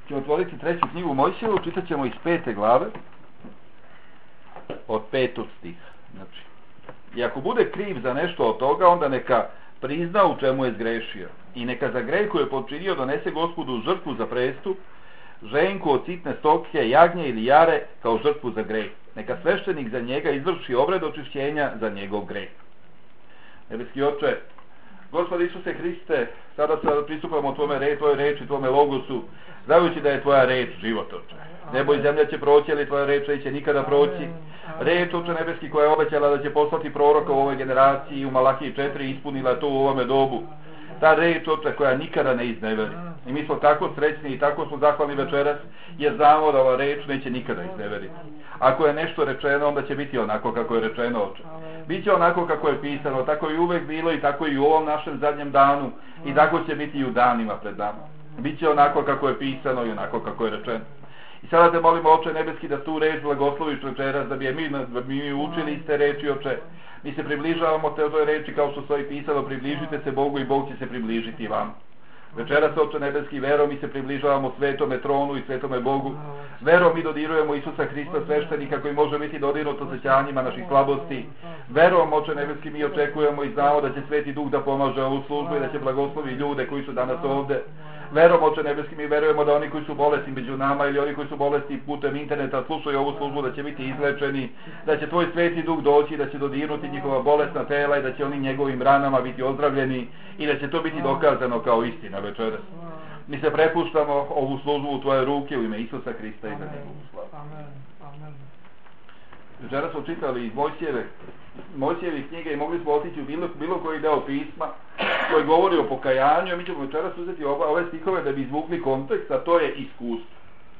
ćemo otvoriti 3. knjigu Mojsijevu, čitat ćemo iz 5. glave, od 5. stiha. Znači, i ako bude kriv za nešto od toga, onda neka prizna u čemu je zgrešio. I neka za greh koji je počinio donese Gospodu žrtvu za prestup, ženku od sitne stoke, jagnje ili jare kao žrtvu za greh. Neka sveštenik za njega izvrši obred očišćenja za njegov greh. Nebeski Oče, Gospod Isuse Hriste, sada pristupamo tvojoj reči, tvome logosu, znajući da je tvoja reč život, Oče. Nebo i zemlja će proći, ali tvoja reč neće nikada proći. Reč, Oče nebeski, koja je obećala da će poslati proroka u ovoj generaciji, u Malahiji 4, ispunila to u ovome dobu. Ta reč, Oče, koja nikada ne izneveri. I mi smo tako srećni i tako smo zahvalni večeras, jer znamo da ova reč neće nikada izneveriti. Ako je nešto rečeno, onda će biti onako kako je rečeno, Oče. Biće onako kako je pisano, tako je uvek bilo i tako i u ovom našem zadnjem danu i tako će biti i u danima pred nama. Biće onako kako je pisano i onako kako je rečeno. I sada te molimo, Oče nebeski, da tu reč blagosloviš večeras, da bi mi učili iz te reči, Oče. Mi se približavamo te toj reči kao što stoji pisano, približite se Bogu i Bog će se približiti vam. Večeras, Oče nebeski, verom mi se približavamo svetome tronu i svetome Bogu. Verom mi dodirujemo Isusa Hrista, sveštenika koji može biti dodirnut osjećanjima naših slabosti. Verom, Oče nebeski, mi očekujemo i znamo da će Sveti Duh da pomaže ovu službu i da će blagoslovi ljude koji su danas ovde. Verom, Oče nebeski, mi verujemo da oni koji su bolesni među nama ili oni koji su bolesni putem interneta slušaju ovu službu, da će biti izlečeni, da će Tvoj Sveti Duh doći, da će dodirnuti njihova bolesna tela i da će oni njegovim ranama biti ozdravljeni i da će to biti dokazano kao istina večeras. Mi se prepuštamo ovu službu u Tvoje ruke u ime Isusa Hrista i za njegovu slavu. Večeras smo čitali iz Mojsijevih knjiga i mogli smo otići u bilo koji deo pisma koji govori o pokajanju. Mi ćemo večeras uzeti ove stihove da bi izvukli kontekst, a to je iskustvo.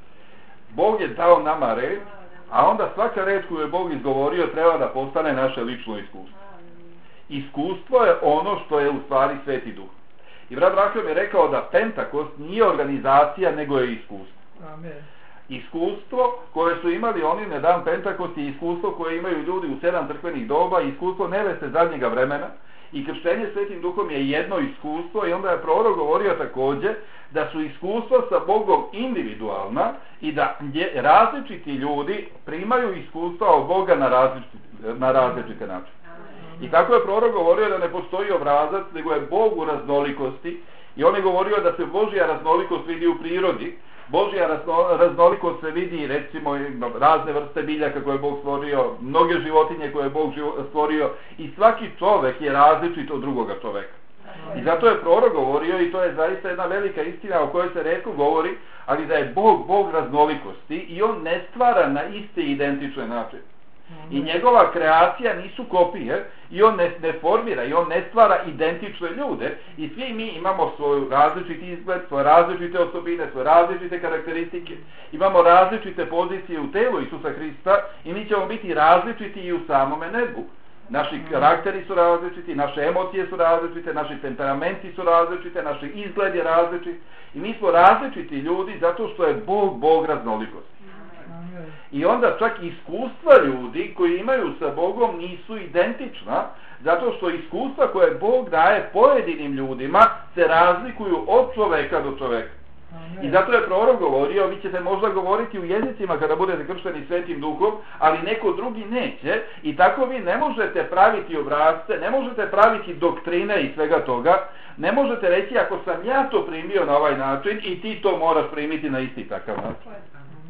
Bog je dao nama reč, a onda svaka reč koju je Bog izgovorio treba da postane naše lično iskustvo. Iskustvo je ono što je u stvari Sveti Duh. I brat Rahim je rekao da Pentakost nije organizacija, nego je iskustvo. Amen. Iskustvo koje su imali oni na dan Pentakosti, iskustvo koje imaju ljudi u 7 crkvenih doba, iskustvo neveste zadnjega vremena i krštenje Svetim Duhom je jedno iskustvo. I onda je prorok govorio također da su iskustva sa Bogom individualna i da različiti ljudi primaju iskustva od Boga na različite načine. I tako je prorok govorio da ne postoji obrazac, nego je Bog u raznolikosti. I on je govorio da se Božja raznolikost vidi u prirodi. Božja raznolikost se vidi, recimo, razne vrste biljaka koje je Bog stvorio, mnoge životinje koje je Bog stvorio i svaki čovek je različit od drugoga čoveka. I zato je prorok govorio, i to je zaista jedna velika istina o kojoj se retko govori, ali da je Bog raznolikosti i on ne stvara na iste identične načine. I njegova kreacija nisu kopije i on ne formira i on ne stvara identične ljude i svi mi imamo svoj različiti izgled, svoje različite osobine, svoje različite karakteristike, imamo različite pozicije u telu Isusa Hrista i mi ćemo biti različiti i u samome nebu. Naši karakteri su različiti, naše emocije su različite, naši temperamenti su različite, naš izgled je različit i mi smo različiti ljudi zato što je Bog raznolikosti. I onda čak iskustva ljudi koji imaju sa Bogom nisu identična, zato što iskustva koje Bog daje pojedinim ljudima se razlikuju od čoveka do čoveka. I zato je prorok govorio, vi ćete možda govoriti u jezicima kada budete kršteni Svetim Duhom, ali neko drugi neće i tako vi ne možete praviti obrazce, ne možete praviti doktrine i svega toga, ne možete reći ako sam ja to primio na ovaj način i ti to moraš primiti na isti takav način.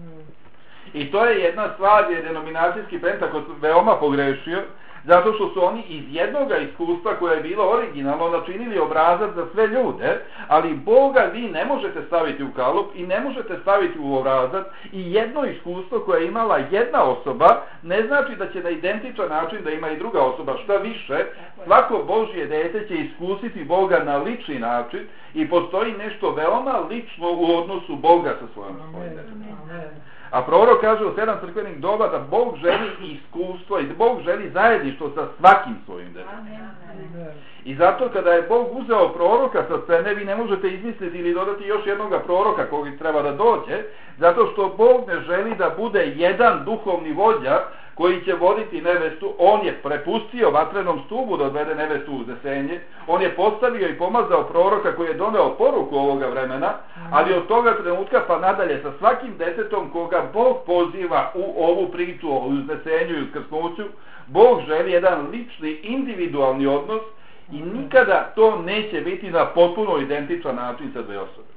I to je jedna stvar gdje je denominacijski Pentakost veoma pogrešio, zato što su oni iz jednoga iskustva koje je bilo originalno načinili obrazac za sve ljude, ali Boga vi ne možete staviti u kalup i ne možete staviti u obrazac i jedno iskustvo koje je imala jedna osoba ne znači da će na identičan način da ima i druga osoba. Šta više, svako Božje dete će iskusiti Boga na lični način i postoji nešto veoma lično u odnosu Boga sa svojom detetom. A prorok kaže u 7 crkvenih doba da Bog želi iskustvo i da Bog želi zajedništvo sa svakim svojim detetom. I zato kada je Bog uzeo proroka sa scene, vi ne možete izmisliti ili dodati još jednoga proroka koji treba da dođe, zato što Bog ne želi da bude jedan duhovni vođa koji će voditi nevestu, on je prepustio vatrenom stubu da odvede nevestu u uznesenje, on je postavio i pomazao proroka koji je doneo poruku ovoga vremena, ali od toga trenutka pa nadalje sa svakim detetom koga Bog poziva u ovu priču o uznesenju i uskrsnuću, Bog želi jedan lični, individualni odnos i nikada to neće biti na potpuno identičan način sa dve osobe.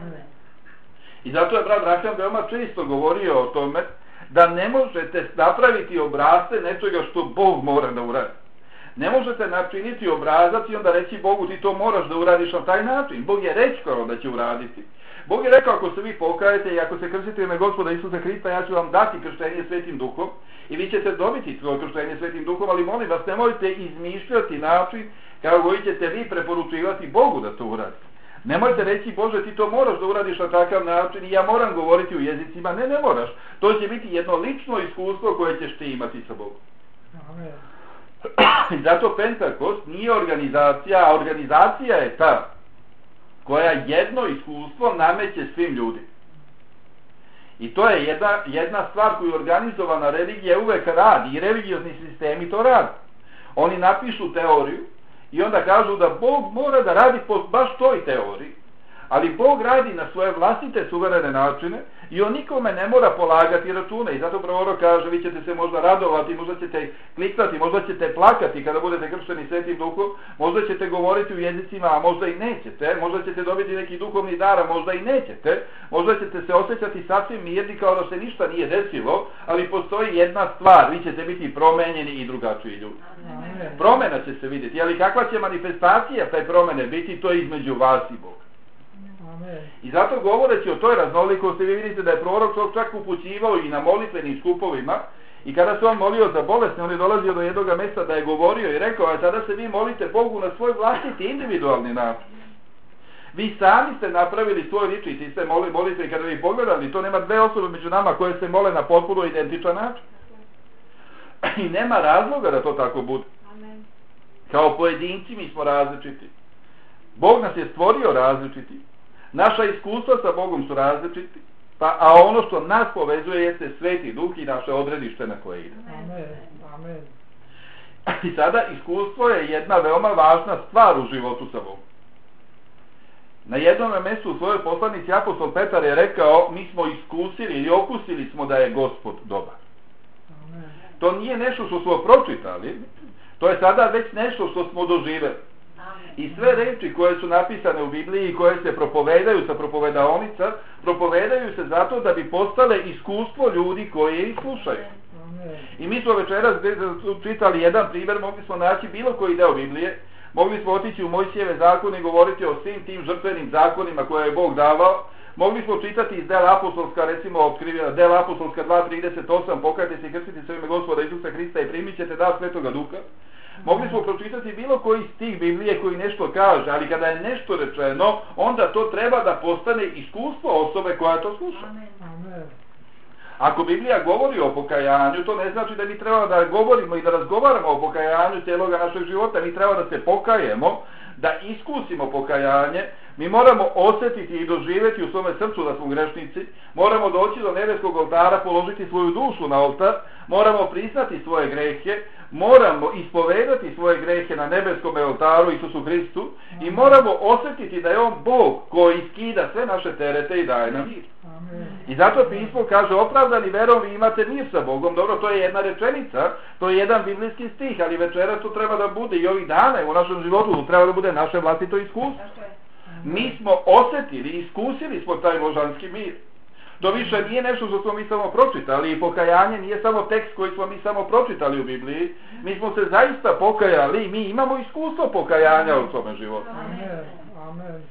I zato je brat Raham veoma često govorio o tome da ne možete napraviti obrasce nečega što Bog mora da uradi. Ne možete načiniti obrazac i onda reći Bogu ti to moraš da uradiš na taj način. Bog je rekao da će uraditi. Bog je rekao ako se vi pokajete i ako se krstite u ime Gospoda Isusa Hrista, ja ću vam dati krštenje Svetim Duhom i vi ćete dobiti svoje krštenje Svetim Duhom, ali molim vas nemojte izmišljati način kako koji ćete vi preporučivati Bogu da to uradi. Nemojte reći Bože ti to moraš da uradiš na takav način i ja moram govoriti u jezicima. Ne moraš. To će biti jedno lično iskustvo koje ćeš ti imati sa Bogom. Amen. I zato Pentakost nije organizacija, a organizacija je ta koja jedno iskustvo nameće svim ljudima. I to je jedna stvar koju organizovana religija uvek radi i religiozni sistemi to radi. Oni napišu teoriju i onda kažu da Bog mora da radi po baš toj teoriji, ali Bog radi na svoje vlastite suverene načine i on nikome ne mora polagati račune. I zato prorok kaže, vi ćete se možda radovati, možda ćete kliknuti, možda ćete plakati kada budete kršteni Svetim Duhom, možda ćete govoriti u jezicima, a možda i nećete, možda ćete dobiti neki duhovni dar, a možda i nećete, možda ćete se osjećati sasvim mirni kao da se ništa nije desilo, ali postoji jedna stvar, vi ćete biti promenjeni i drugačiji ljudi. Promena će se vidjeti, ali kakva će manifestacija te promene biti, to je između vas i Boga. I zato govoreći o toj raznolikosti, vi vidite da je prorok čak upućivao i na molitvenim skupovima i kada se on molio za bolesne, on je dolazio do jednog mjesta da je govorio i rekao, a sada se vi molite Bogu na svoj vlastiti individualni način. Vi sami ste napravili svoj lični sistem molitve i kada vi pogledali, to nema dve osobe među nama koje se mole na potpuno identičan način. I nema razloga da to tako bude. Kao pojedinci mi smo različiti. Bog nas je stvorio različiti. Naša iskustva sa Bogom su različiti, a ono što nas povezuje jeste Sveti Duh i naše odredište na koje ide. Amen. I sada iskustvo je jedna veoma važna stvar u životu sa Bogom. Na jednom mjestu u svojoj poslanici apostol Petar je rekao, mi smo iskusili ili okusili smo da je Gospod dobar. Amen. To nije nešto što smo pročitali, to je sada već nešto što smo doživeli. I sve reči koje su napisane u Bibliji i koje se propovedaju sa propovedaonica, propovedaju se zato da bi postale iskustvo ljudi koje ih slušaju. I mi smo večeras čitali jedan primjer, mogli smo naći bilo koji deo Biblije, mogli smo otići u Mojsijeve zakone i govoriti o svim tim žrtvenim zakonima koje je Bog davao, mogli smo čitati iz Dela apostolska, recimo Dela apostolska 2.38, pokajte se i krstite se u ime Gospoda Isusa Hrista i primit ćete dar Svetoga Duha. Mogli smo pročitati bilo koji stih Biblije koji nešto kaže, ali kada je nešto rečeno, onda to treba da postane iskustvo osobe koja to sluša. Amen. Ako Biblija govori o pokajanju, to ne znači da mi treba da govorimo i da razgovaramo o pokajanju cijeloga našeg života. Mi treba da se pokajemo, da iskusimo pokajanje. Mi moramo osjetiti i doživjeti u svome srcu da smo grešnici. Moramo doći do nebeskog oltara, položiti svoju dušu na oltar. Moramo priznati svoje grehe. Moramo ispovedati svoje grehe na nebeskom oltaru Isusu Hristu. I moramo osjetiti da je on Bog koji skida sve naše terete i daje nam mir. I zato pismo kaže, opravdani verom vi imate mir sa Bogom. Dobro, to je jedna rečenica, to je jedan biblijski stih, ali večeras to treba da bude i ovih dana u našem životu, to treba da bude naše vlastito iskustvo. Mi smo osjetili, iskusili smo taj božanski mir. To više nije nešto što smo mi samo pročitali i pokajanje nije samo tekst koji smo mi samo pročitali u Bibliji. Mi smo se zaista pokajali i mi imamo iskustvo pokajanja u svome životu. Amen.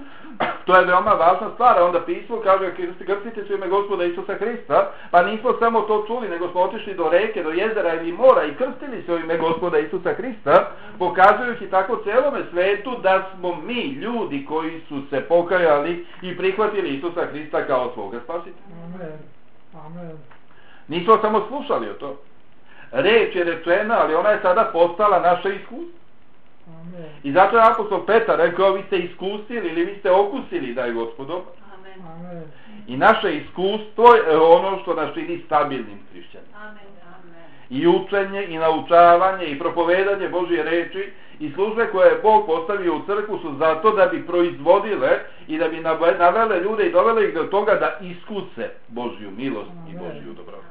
To je veoma važna stvar, a onda pismo kaže krstite se u ime Gospoda Isusa Hrista, pa nismo samo to čuli, nego smo otišli do reke, do jezera ili mora i krstili se u ime Gospoda Isusa Hrista, pokazujući tako celome svetu da smo mi ljudi koji su se pokajali i prihvatili Isusa Hrista kao svoga spasitelja. Amen. Nismo samo slušali o to. Reč je rečena, ali ona je sada postala naše iskustvo. Amen. I zato je apostol Petar rekao, vi ste iskusili ili vi ste okusili da je Gospod dobar. I naše iskustvo je ono što nas čini stabilnim hrišćanima. i učenje i naučavanje i propovedanje Božje reči i službe koje je Bog postavio u crkvu su zato da bi proizvodile i da bi navele ljude i dovele ih do toga da iskuse Božju milost i Božju dobrotu.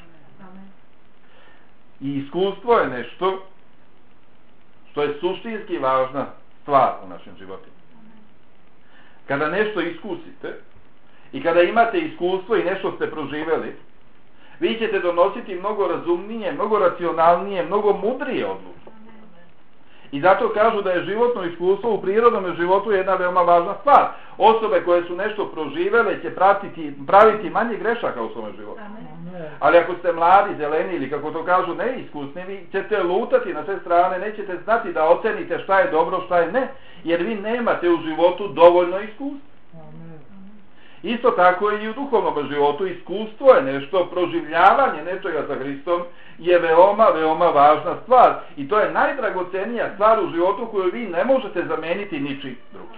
I iskustvo je nešto što je suštinski važna stvar u našim životima. Kada nešto iskusite i kada imate iskustvo i nešto ste proživjeli, vi ćete donositi mnogo razumnije, mnogo racionalnije, mnogo mudrije odluke. I zato kažu da je životno iskustvo u prirodnom životu jedna veoma važna stvar. Osobe koje su nešto proživjele će praviti manje grešaka u svom životu. Ali ako ste mladi, zeleni ili kako to kažu neiskusni, vi ćete lutati na sve strane, nećete znati da ocenite šta je dobro, šta je ne, jer vi nemate u životu dovoljno iskustva. Isto tako i u duhovnom životu iskustvo je nešto, proživljavanje nečega sa Hristom je veoma, veoma važna stvar. I to je najdragocenija stvar u životu koju vi ne možete zameniti ničim drugim.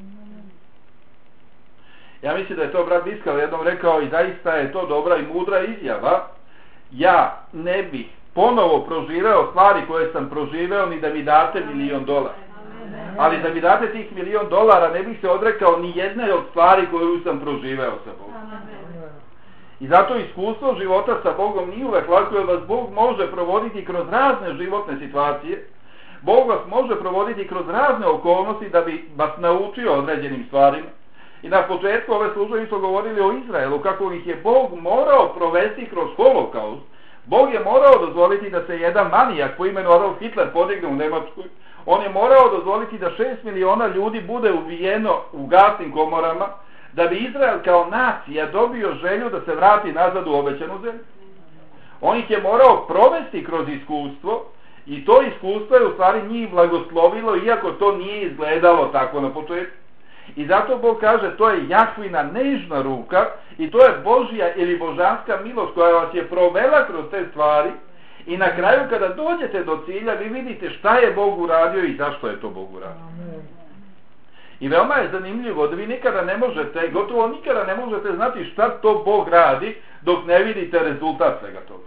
Ja mislim da je to brat Biskal jednom rekao i zaista je to dobra i mudra izjava. Ja ne bih ponovo proživeo stvari koje sam proživeo ni da mi date $1.000.000. Ali da mi date tih $1.000.000 ne bih se odrekao ni jedne od stvari koju sam proživeo sa Bogom. I zato iskustvo života sa Bogom nije uvek lako, jer vas Bog može provoditi kroz razne životne situacije. Bog vas može provoditi kroz razne okolnosti da bi vas naučio određenim stvarima. I na početku ove službe smo govorili o Izraelu, kako ih je Bog morao provesti kroz holokaust. Bog je morao dozvoliti da se jedan manijak po imenu Adolf Hitler podigne u Njemačkoj. On je morao dozvoliti da 6 miliona ljudi bude ubijeno u gasnim komorama, da bi Izrael kao nacija dobio želju da se vrati nazad u obećanu zemlju. On ih je morao provesti kroz iskustvo i to iskustvo je u stvari njih blagoslovilo, iako to nije izgledalo tako na početku. I zato Bog kaže, to je Jahvina nežna ruka i to je Božja ili božanska milost koja vas je provela kroz te stvari. I na kraju kada dođete do cilja vi vidite šta je Bog uradio i zašto je to Bog uradio. I veoma je zanimljivo da vi nikada ne možete, gotovo nikada ne možete znati šta to Bog radi dok ne vidite rezultat svega toga.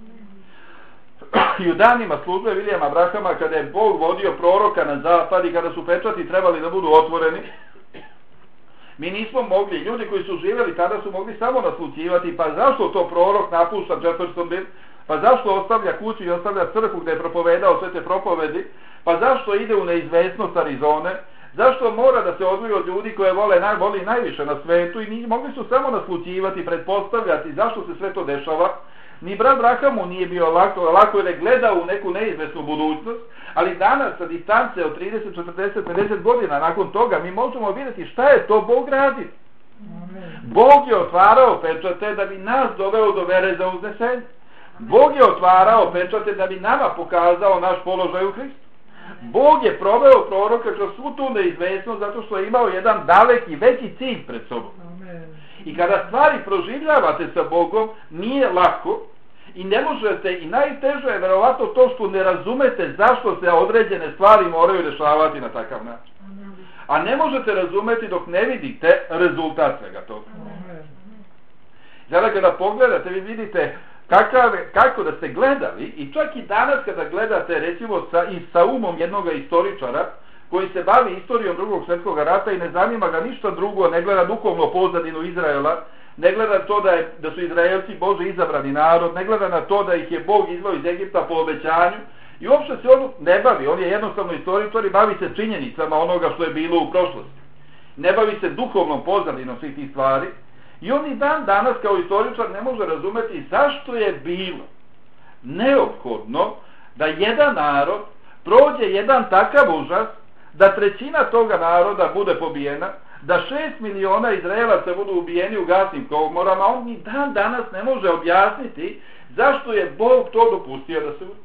I u danima službe Vilijama Brahama kada je Bog vodio proroka na zapad i kada su pečati trebali da budu otvoreni, mi nismo mogli, ljudi koji su živjeli tada su mogli samo naslućivati, pa zašto to prorok napušta Jeffersonville, pa zašto ostavlja kuću i ostavlja crkvu gdje je propovedao sve te propovedi, pa zašto ide u neizvesnost Arizone, zašto mora da se odvoji od ljudi koje voli najviše na svetu i mogli su samo naslućivati, pretpostavljati zašto se sve to dešava. Ni brat Brahamu nije bio lako jer je gledao u neku neizvesnu budućnost, ali danas sa distance od 30, 40, 50 godina nakon toga mi možemo vidjeti šta je to Bog radi. Bog je otvarao pečate da bi nas doveo do vere za uznesenje. Bog je otvarao pečate da bi nama pokazao naš položaj u Hristu. Bog je proveo proroka kroz svu tu neizvesnost zato što je imao jedan daleki, veći cilj pred sobom. I kada stvari proživljavate sa Bogom, nije lako i ne možete, i najteže je verovatno to što ne razumete zašto se određene stvari moraju dešavati na takav način. A ne možete razumeti dok ne vidite rezultat svega toga. Sada kada pogledate, vi vidite kako da ste gledali, i čak i danas kada gledate recimo sa umom jednog istoričara koji se bavi istorijom Drugog svjetskog rata i ne zanima ga ništa drugo, ne gleda duhovno pozadinu Izraela, ne gleda to da su Izraelci Bože izabrani narod, ne gleda na to da ih je Bog izveo iz Egipta po obećanju i uopšte se on ne bavi, on je jednostavno istoričar i bavi se činjenicama onoga što je bilo u prošlosti. Ne bavi se duhovnom pozadinom svih tih stvari i on i dan danas kao istoričar ne može razumeti zašto je bilo neophodno da jedan narod prođe jedan takav užas, da trećina toga naroda bude pobijena, da 6 miliona Izraelaca budu ubijeni u gasnim komorama, on ni dan danas ne može objasniti zašto je Bog to dopustio da se uradi.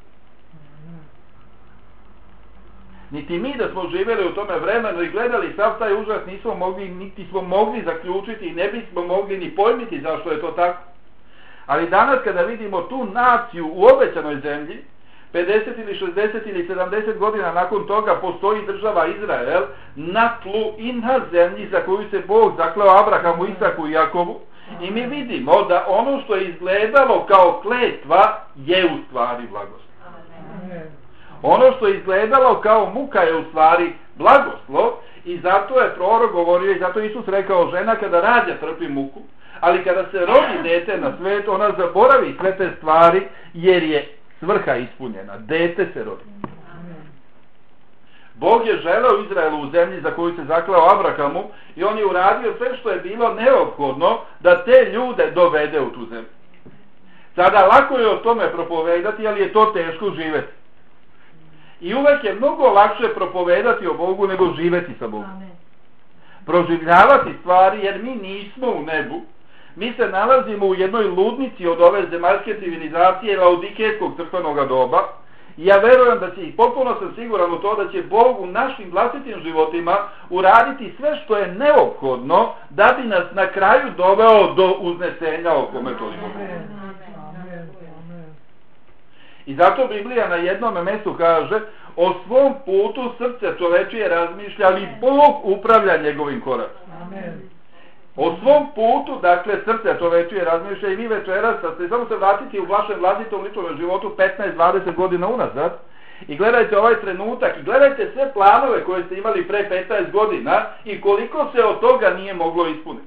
Niti mi da smo živjeli u tome vremenu i gledali sav taj užas nismo mogli, niti smo mogli zaključiti i ne bismo mogli ni pojmiti zašto je to tako. Ali danas kada vidimo tu naciju u obećanoj zemlji, 50 ili 60 ili 70 godina nakon toga postoji država Izrael na tlu i na zemlji za koju se Bog zakleo Abrahamu, Isaku i Jakovu I mi vidimo da ono što je izgledalo kao kletva je u stvari blagoslov. Amen. Ono što je izgledalo kao muka je u stvari blagoslov i zato je prorok govorio i zato Isus rekao žena kada rađa trpi muku, ali kada se rodi dete na svet ona zaboravi sve te stvari jer je svrha ispunjena. Dete se rodi. Bog je želeo Izraelu u zemlji za koju se zakleo Abrahamu i on je uradio sve što je bilo neophodno da te ljude dovede u tu zemlju. Sada lako je o tome propovedati, ali je to teško živjeti. I uvek je mnogo lakše propovedati o Bogu nego živjeti sa Bogom. Proživljavati stvari jer mi nismo u nebu. Mi se nalazimo u jednoj ludnici od ove zemaljske civilizacije laodikejskog crkvenog doba. I ja verujem da će, i potpuno sam siguran u to, da će Bog u našim vlastitim životima uraditi sve što je neophodno da bi nas na kraju doveo do uznesenja o kome toliko govorimo. I zato Biblija na jednom mjestu kaže: o svom putu srce čovečije razmišlja, ali Bog upravlja njegovim koracima. O svom putu, dakle, srce čovečije razmišlja i vi večeras, ste samo se vratiti u vašem vlastitom ličnom životu 15-20 godina unazad i gledajte ovaj trenutak i gledajte sve planove koje ste imali pre 15 godina i koliko se od toga nije moglo ispuniti.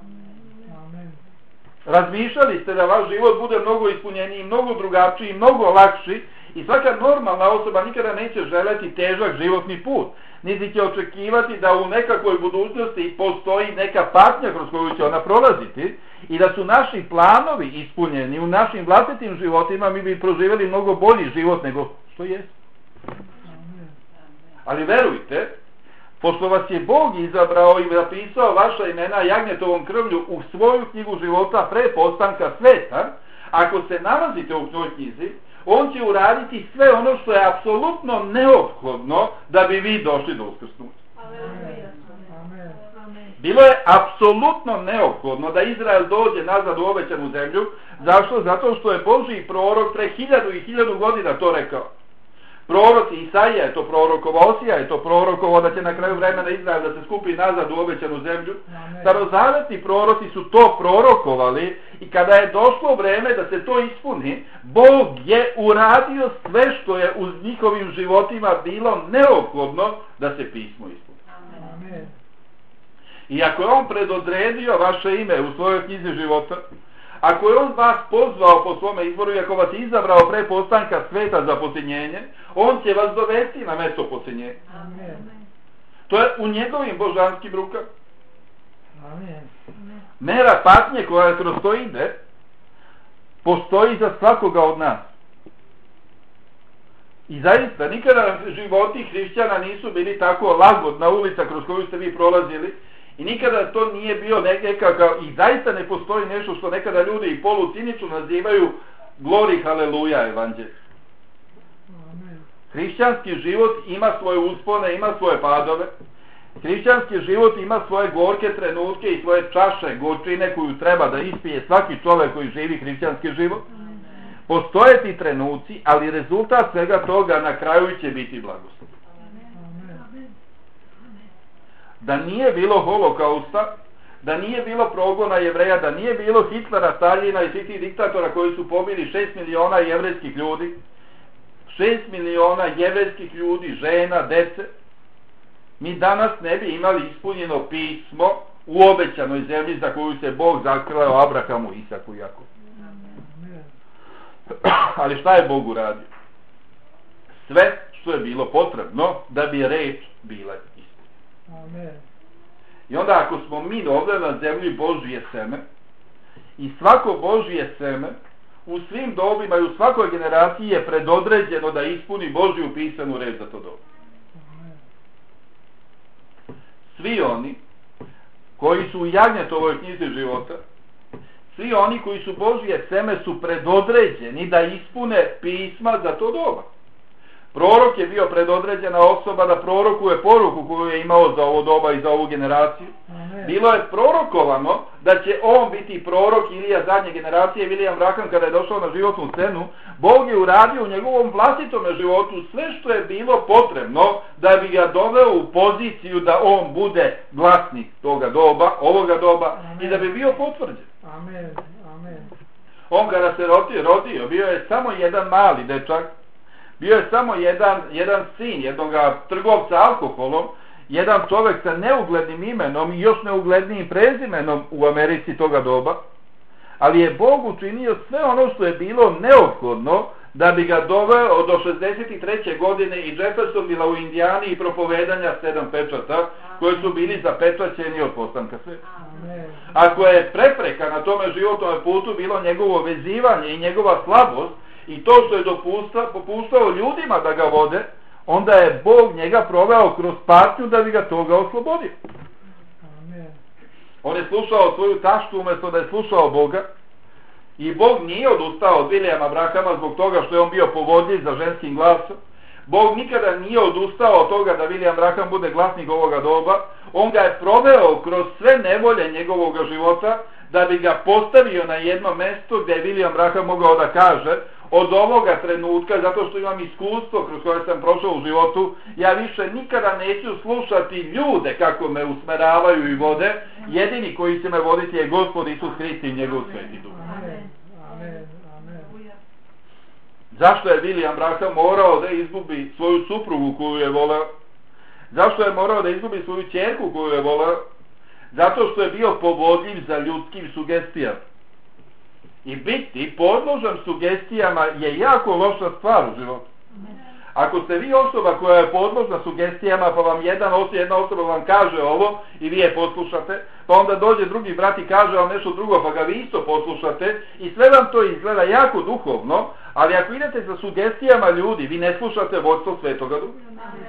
Razmišljali ste da vaš život bude mnogo ispunjeniji, mnogo drugačiji, mnogo lakši i svaka normalna osoba nikada neće želeti težak životni put. Niti će očekivati da u nekakvoj budućnosti postoji neka patnja kroz koju će ona prolaziti i da su naši planovi ispunjeni u našim vlastitim životima, mi bi proživjeli mnogo bolji život nego što je. Ali verujte, pošto vas je Bog izabrao i napisao vaša imena jagnjetovom krvlju u svoju knjigu života pre postanka sveta, ako se nalazite u toj knjizi, on će uraditi sve ono što je apsolutno neophodno da bi vi došli do uskrsnuća. Bilo je apsolutno neophodno da Izrael dođe nazad u obećanu zemlju. Zašto? Zato što je Božji prorok pre 1000 i 1000 godina to rekao. Proroci Isaija je to prorokovo, Osija je to prorokovo da će na kraju vremena Izrael da se skupi nazad u obećanu zemlju. Starozavetni proroci su to prorokovali i kada je došlo vreme da se to ispuni, Bog je uradio sve što je u njihovim životima bilo neophodno da se pismo ispuni. Amen. I ako je on predodredio vaše ime u svojoj knjizi života, ako je on vas pozvao po svome izboru i ako vas je izabrao pre postanka sveta za posljednjenje, on će vas dovesti na mesto posljednjenja. To je u njegovim božanskim rukama. Mera patnje koja kroz to ide postoji za svakoga od nas. I zaista nikada životi hrišćana nisu bili tako lagodna ulica kroz koju ste vi prolazili i nikada to nije bio nekakav, i zaista ne postoji nešto što nekada ljudi i polucinično nazivaju glori haleluja evanđelje. Hrišćanski život ima svoje uspone, ima svoje padove. Hrišćanski život ima svoje gorke trenutke i svoje čaše gorčine koju treba da ispije svaki čovjek koji živi hrišćanski život. Postoje ti trenuci, ali rezultat svega toga na kraju će biti blagoslov. Da nije bilo holokausta, da nije bilo progona Jevreja, da nije bilo Hitlera, Staljina i svih tih diktatora koji su pobili 6 miliona jevrejskih ljudi, 6 miliona jevrejskih ljudi, žena, dece, mi danas ne bi imali ispunjeno pismo u obećanoj zemlji za koju se Bog zakleo Abrahamu, Isaku i Jakovu. Ali šta je Bog uradio? Sve što je bilo potrebno da bi reč bila ispunjena. I onda ako smo mi ovdje na zemlji Božje seme i svako Božje seme u svim dobima i u svakoj generaciji je predodređeno da ispuni Božju pisanu reč za to dobu. Svi oni koji su u jagnjetovoj knjizi života, svi oni koji su Božje seme su predodređeni da ispune pisma za to doba. Prorok je bio predodređena osoba da prorokuje poruku koju je imao za ovo doba i za ovu generaciju. Amen. Bilo je prorokovano da će on biti prorok Ilija zadnje generacije. William Branham kada je došao na životnu scenu, Bog je uradio u njegovom vlastitom životu sve što je bilo potrebno da bi ga doveo u poziciju da on bude glasnik toga doba, ovoga doba. Amen. I da bi bio potvrđen. Amen. Amen. On kada se rodio, bio je samo jedan mali dečak, bio je samo jedan sin jednog trgovca alkoholom, jedan čovjek sa neuglednim imenom i još neuglednijim prezimenom u Americi toga doba, ali je Bog učinio sve ono što je bilo neophodno da bi ga doveo do 63. godine i Jeffersonvilla u Indijani i propovedanja 7 pečata koji su bili zapečaćeni od postanka sveta. Ako je prepreka na tome životnom putu bilo njegovo vezivanje i njegova slabost i to što je popuštao ljudima da ga vode, onda je Bog njega proveo kroz patnju da bi ga toga oslobodio. Amen. On je slušao svoju taštu umjesto da je slušao Boga i Bog nije odustao od Williama Branhama zbog toga što je on bio povodljiv za ženskim glasom. Bog nikada nije odustao od toga da William Branham bude glasnik ovoga doba. On ga je proveo kroz sve nevolje njegovog života da bi ga postavio na jedno mjesto gdje je William Branham mogao da kaže: od ovoga trenutka, zato što imam iskustvo kroz koje sam prošao u životu, ja više nikada neću slušati ljude kako me usmeravaju i vode. Jedini koji će me voditi je Gospod Isus Hrist i njegov Sveti Duh. Zašto je William Branham morao da izgubi svoju suprugu koju je voleo? Zašto je morao da izgubi svoju ćerku koju je voleo? Zato što je bio povodljiv za ljudskim sugestijama. I biti podložan sugestijama je jako loša stvar u životu. Ako ste vi osoba koja je podložna sugestijama, pa vam jedna osoba vam kaže ovo i vi je poslušate, pa onda dođe drugi brat i kaže vam nešto drugo, pa ga vi isto poslušate i sve vam to izgleda jako duhovno, ali ako idete za sugestijama ljudi, vi ne slušate vodstvo Svetoga Duha.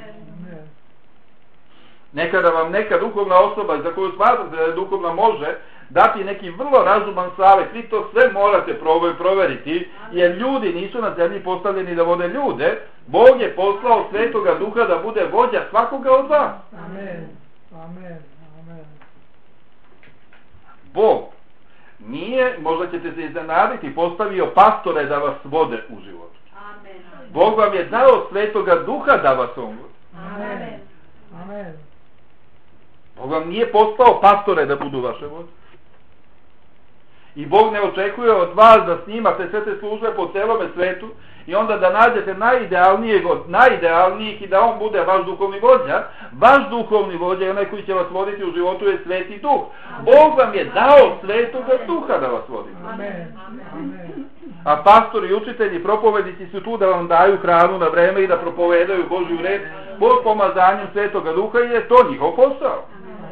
Nekada vam neka duhovna osoba za koju smatrate da je duhovna može dati neki vrlo razuman savjet. Vi to sve morate proveriti, jer ljudi nisu na zemlji postavljeni da vode ljude. Bog je poslao Svetoga Duha da bude vođa svakoga od vas. Amen. Amen. Amen. Bog nije, možda ćete se iznenaditi, postavio pastore da vas vode u životu. Amen. Bog vam je dao Svetoga Duha da vas on vodi. Amen. Amen. Bog vam nije poslao pastore da budu vaše vode. I Bog ne očekuje od vas da snimate sve te službe po celome svetu i onda da nađete najidealnijeg od najidealnijih i da on bude vaš duhovni vođa. Vaš duhovni vođa je onaj koji će vas voditi u životu je Sveti Duh. Bog vam je dao Svetoga Duha da vas vodi. Amen. Amen. A pastori i učitelji, propovednici su tu da vam daju hranu na vreme i da propovedaju Božju reč pod pomazanjem Svetoga Duha i je to njihov posao.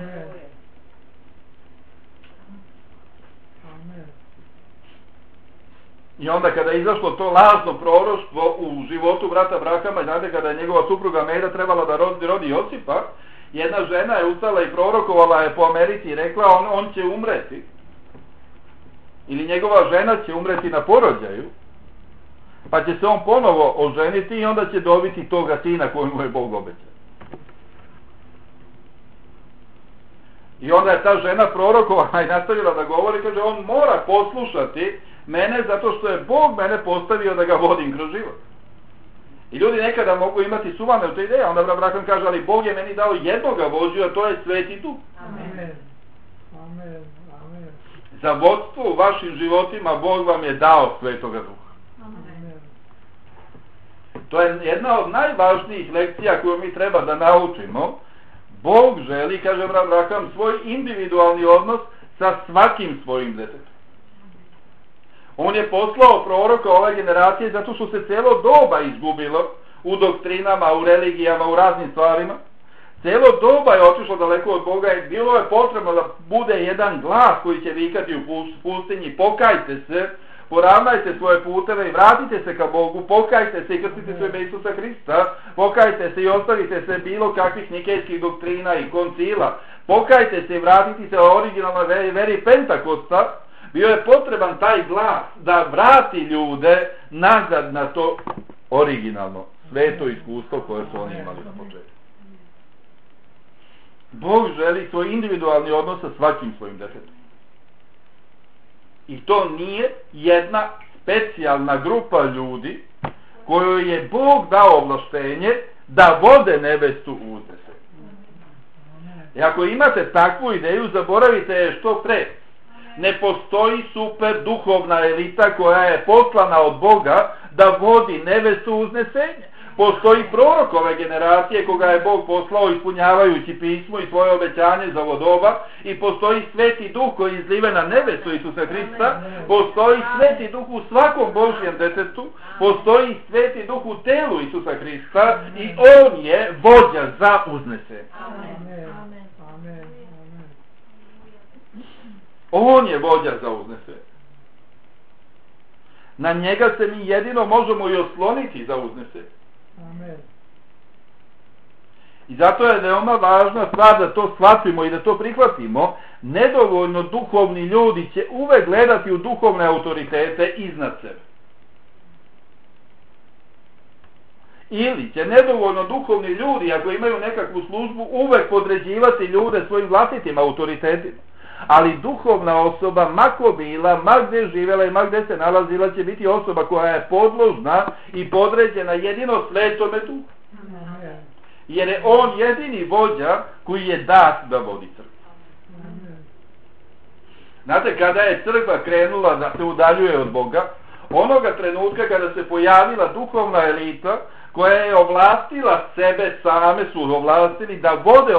I onda kada je izašlo to lažno proroštvo u životu brata Branhama, znate kada je njegova supruga Meda trebala da rodi Josipa, jedna žena je ustala i prorokovala je po Americi i rekla on će umreti. Ili njegova žena će umreti na porođaju, pa će se on ponovo oženiti i onda će dobiti toga sina koji mu je Bog obećao. I onda je ta žena prorokovala i nastavila da govori, kaže on mora poslušati mene zato što je Bog mene postavio da ga vodim kroz život. I ljudi nekada mogu imati sumane u te ideje, onda Branham kaže, ali Bog je meni dao jednoga vođu, a to je Sveti Duh. Amen. Amen. Amen. Za vodstvo u vašim životima Bog vam je dao Svetoga Duha. Amen. To je jedna od najvažnijih lekcija koju mi treba da naučimo. Bog želi, kaže Branham, svoj individualni odnos sa svakim svojim detetom. On je poslao proroka ove generacije zato što se celo doba izgubilo u doktrinama, u religijama, u raznim stvarima. Celo doba je otišlo daleko od Boga i bilo je potrebno da bude jedan glas koji će vikati u pustinji: pokajte se, poravnajte svoje puteve i vratite se ka Bogu, pokajte se i krstite se u ime Isusa Hrista, pokajte se i ostavite se bilo kakvih nikejskih doktrina i koncila, pokajte se i vratite se o originalnoj veri Pentakosta. Bio je potreban taj glas da vrati ljude nazad na to originalno sveto iskustvo koje su oni imali na početku. Bog želi svoj individualni odnos sa svakim svojim detetom. I to nije jedna specijalna grupa ljudi kojoj je Bog dao ovlaštenje da vode nebestu u uznesenje. I ako imate takvu ideju, zaboravite je što pre. Ne postoji super duhovna elita koja je poslana od Boga da vodi nebestu u uznesenje. Postoji prorok ove generacije koga je Bog poslao ispunjavajući pismo i svoje obećanje za ovo doba, i postoji sveti duh koji izlive na nebesu Isusa Hrista, postoji sveti duh u svakom Božjem detetu, postoji sveti duh u telu Isusa Hrista i on je vođa za uznesenje. On je vođa za uznesenje. Na njega se mi jedino možemo i osloniti za uznesenje. Amen. I zato je veoma važna stvar da to shvatimo i da to prihvatimo. Nedovoljno duhovni ljudi će uvek gledati u duhovne autoritete iznad sebe. Ili će nedovoljno duhovni ljudi, ako imaju nekakvu službu, uvek podređivati ljude svojim vlastitim autoritetima. Ali duhovna osoba, ma ko bila, ma gde živjela i ma gde se nalazila, će biti osoba koja je podložna i podređena jedino Svetome Duhu. Jer je on jedini vođa koji je dat da vodi crkvu. Znate, kada je crkva krenula da se udaljuje od Boga, onoga trenutka kada se pojavila duhovna elita koja je ovlastila sebe, same su ovlastili da vode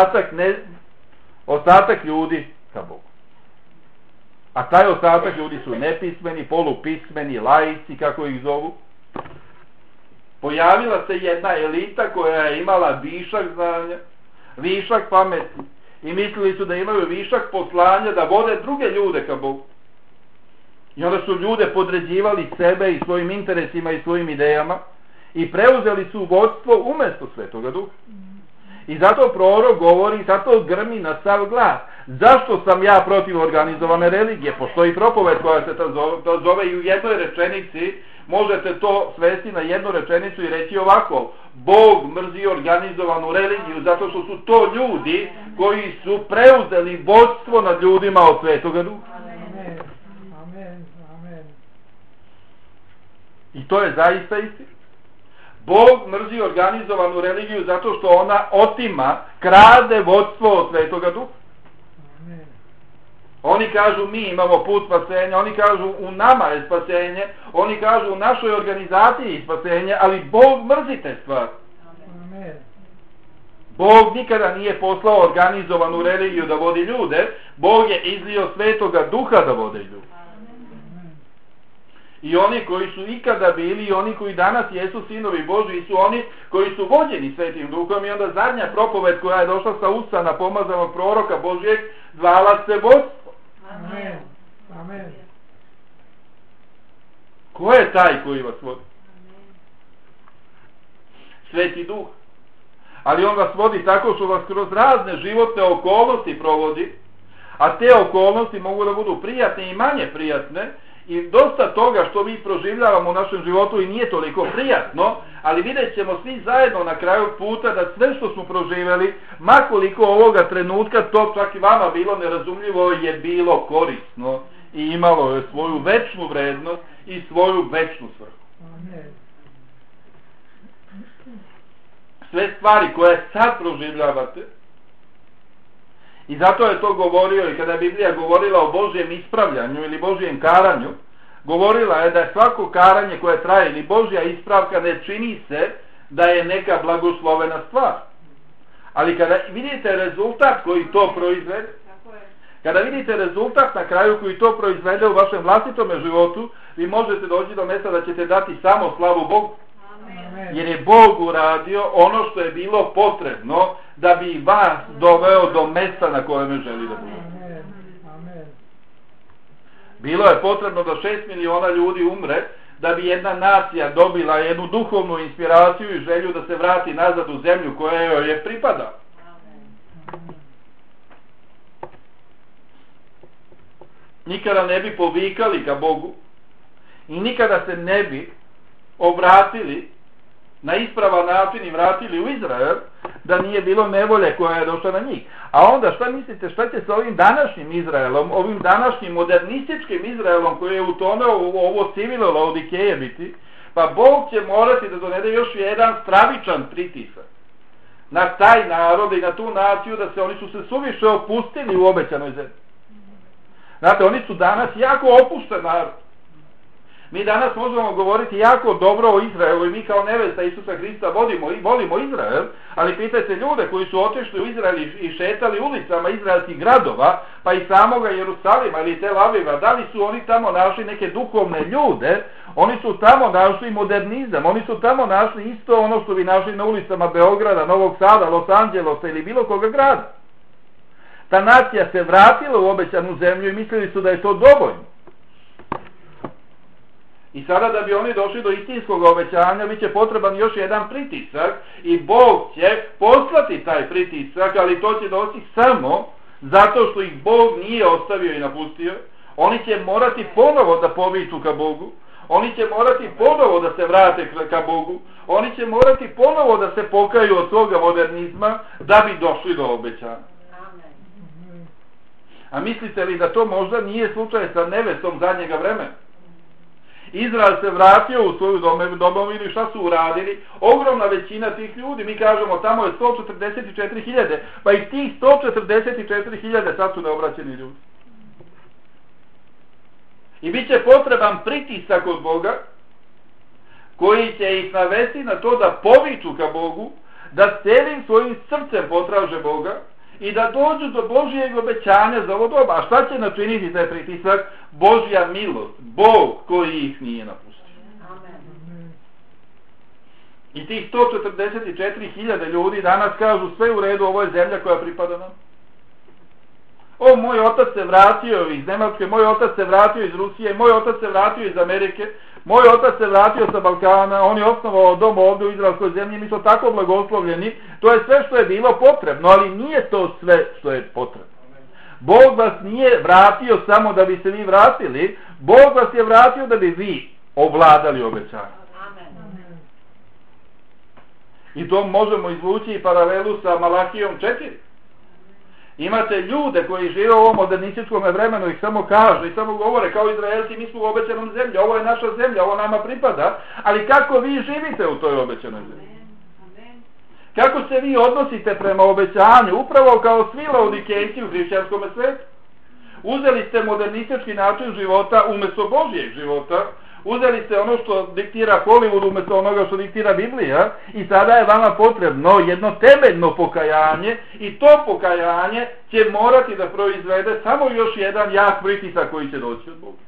ostatak ljudi ka Bogu. A taj ostatak ljudi su nepismeni, polupismeni, laici, kako ih zovu. Pojavila se jedna elita koja je imala višak znanja, višak pameti, i mislili su da imaju višak poslanja da vode druge ljude ka Bogu. I onda su ljude podređivali sebe i svojim interesima i svojim idejama i preuzeli su vodstvo umjesto Svetoga Duha. I zato prorok govori, zato grmi na sav glas. Zašto sam ja protiv organizovane religije? Postoji propoved koja se to zove i u jednoj rečenici možete to svesti na jednu rečenicu i reći ovako: Bog mrzi organizovanu religiju zato što su to ljudi koji su preuzeli vodstvo nad ljudima od Svetoga Duha. Amen. Amen. Amen. I to je zaista istina. Bog mrzi organizovanu religiju zato što ona otima, krade vodstvo od Svetoga Duha. Amen. Oni kažu mi imamo put spasenja, oni kažu u nama je spasenje, oni kažu u našoj organizaciji je spasenje, ali Bog mrzi te stvari. Amen. Bog nikada nije poslao organizovanu religiju da vodi ljude, Bog je izlio Svetoga Duha da vode ljude. I oni koji su ikada bili i oni koji danas jesu sinovi Božji su oni koji su vođeni Svetim Duhom. I onda zadnja propoved koja je došla sa usana pomazanog proroka Božjeg zvala se vodstvo. Amen. Amen. Ko je taj koji vas vodi? Sveti Duh. Ali on vas vodi tako što vas kroz razne životne okolnosti provodi, a te okolnosti mogu da budu prijatne i manje prijatne. I dosta toga što mi proživljavamo u našem životu i nije toliko prijatno, ali vidjet ćemo svi zajedno na kraju puta da sve što smo proživjeli, makoliko ovoga trenutka to čak i vama bilo nerazumljivo, je bilo korisno i imalo je svoju večnu vrednost i svoju večnu svrhu. Amen. Sve stvari koje sad proživljavate, i zato je to govorio i kada je Biblija govorila o Božjem ispravljanju ili Božjem karanju, govorila je da je svako karanje koje traje ili Božja ispravka ne čini se da je neka blagoslovena stvar. Ali kada vidite rezultat koji to proizvede, kada vidite rezultat na kraju koji to proizvede u vašem vlastitome životu, vi možete doći do mjesta da ćete dati samo slavu Bogu. Jer je Bog uradio ono što je bilo potrebno da bi vas doveo do mjesta na kojem želi da bude. Bilo je potrebno da 6 miliona ljudi umre da bi jedna nacija dobila jednu duhovnu inspiraciju i želju da se vrati nazad u zemlju koja joj je pripada. Nikada ne bi povikali ka Bogu i nikada se ne bi obratili na ispravan način i vratili u Izrael, da nije bilo nevolje koja je došla na njih. A onda šta mislite, šta će sa ovim današnjim Izraelom, ovim današnjim modernističkim Izraelom koji je utonao u ovo civilo Laodikeje biti? Pa Bog će morati da donede još jedan stravičan pritisak na taj narod i na tu naciju, da oni su se suviše opustili u obećanoj zemlji. Znate, oni su danas jako opušten narod. Mi danas možemo govoriti jako dobro o Izraelu i mi kao nevesta Isusa Hrista volimo Izrael, ali pitajte ljude koji su otišli u Izrael i šetali ulicama izraelskih gradova, pa i samoga Jerusalima ili Tel Aviva, da li su oni tamo našli neke duhovne ljude? Oni su tamo našli modernizam, oni su tamo našli isto ono što bi našli na ulicama Beograda, Novog Sada, Los Angelosa ili bilo koga grada. Ta nacija se vratila u obećanu zemlju i mislili su da je to dovoljno. I sada da bi oni došli do istinskog obećanja, bit će potreban još jedan pritisak i Bog će poslati taj pritisak, ali to će doći samo zato što ih Bog nije ostavio i napustio. Oni će morati ponovo da poviču ka Bogu, oni će morati ponovo da se vrate ka Bogu, oni će morati ponovo da se pokaju od svoga modernizma da bi došli do obećanja. A mislite li da to možda nije slučaj sa nevestom zadnjega vremena? Izrael se vratio u svoju domovinu i šta su uradili? Ogromna većina tih ljudi, mi kažemo tamo je 144.000, pa i tih 144.000 sad su neobraćeni ljudi. I bit će potreban pritisak od Boga koji će ih navesti na to da poviču ka Bogu, da celim svojim srcem potraže Boga i da dođu do Božijeg obećanja za ovo doba. A šta će načiniti taj pritisak? Božja milost, Bog koji ih nije napustio. Amen. I tih 144.000 ljudi danas kažu sve u redu, ovo je zemlja koja pripada nam. O, moj otac se vratio iz Nemačke, moj otac se vratio iz Rusije, moj otac se vratio iz Amerike, moj otac se vratio sa Balkana, on je osnovao dom ovdje u izraelskoj zemlji, mi smo tako blagoslovljeni, to je sve što je bilo potrebno, ali nije to sve što je potrebno. Bog vas nije vratio samo da bi se vi vratili, Bog vas je vratio da bi vi ovladali obećanje. I to možemo izvući i paralelu sa Malahijom 4. Imate ljude koji žive u ovom modernističkom vremenu i samo kažu i samo govore kao Izraelci, mi smo u obećanom zemlji, ovo je naša zemlja, ovo nama pripada, ali kako vi živite u toj obećanoj zemlji? Kako se vi odnosite prema obećanju, upravo kao svi Laodikejci u hrišćanskom svijetu? Uzeli ste modernistički način života umjesto Božijeg života, uzeli ste ono što diktira Hollywood umjesto onoga što diktira Biblija i sada je vama potrebno jedno temeljno pokajanje i to pokajanje će morati da proizvede samo još jedan jak pritisak koji će doći od Boga.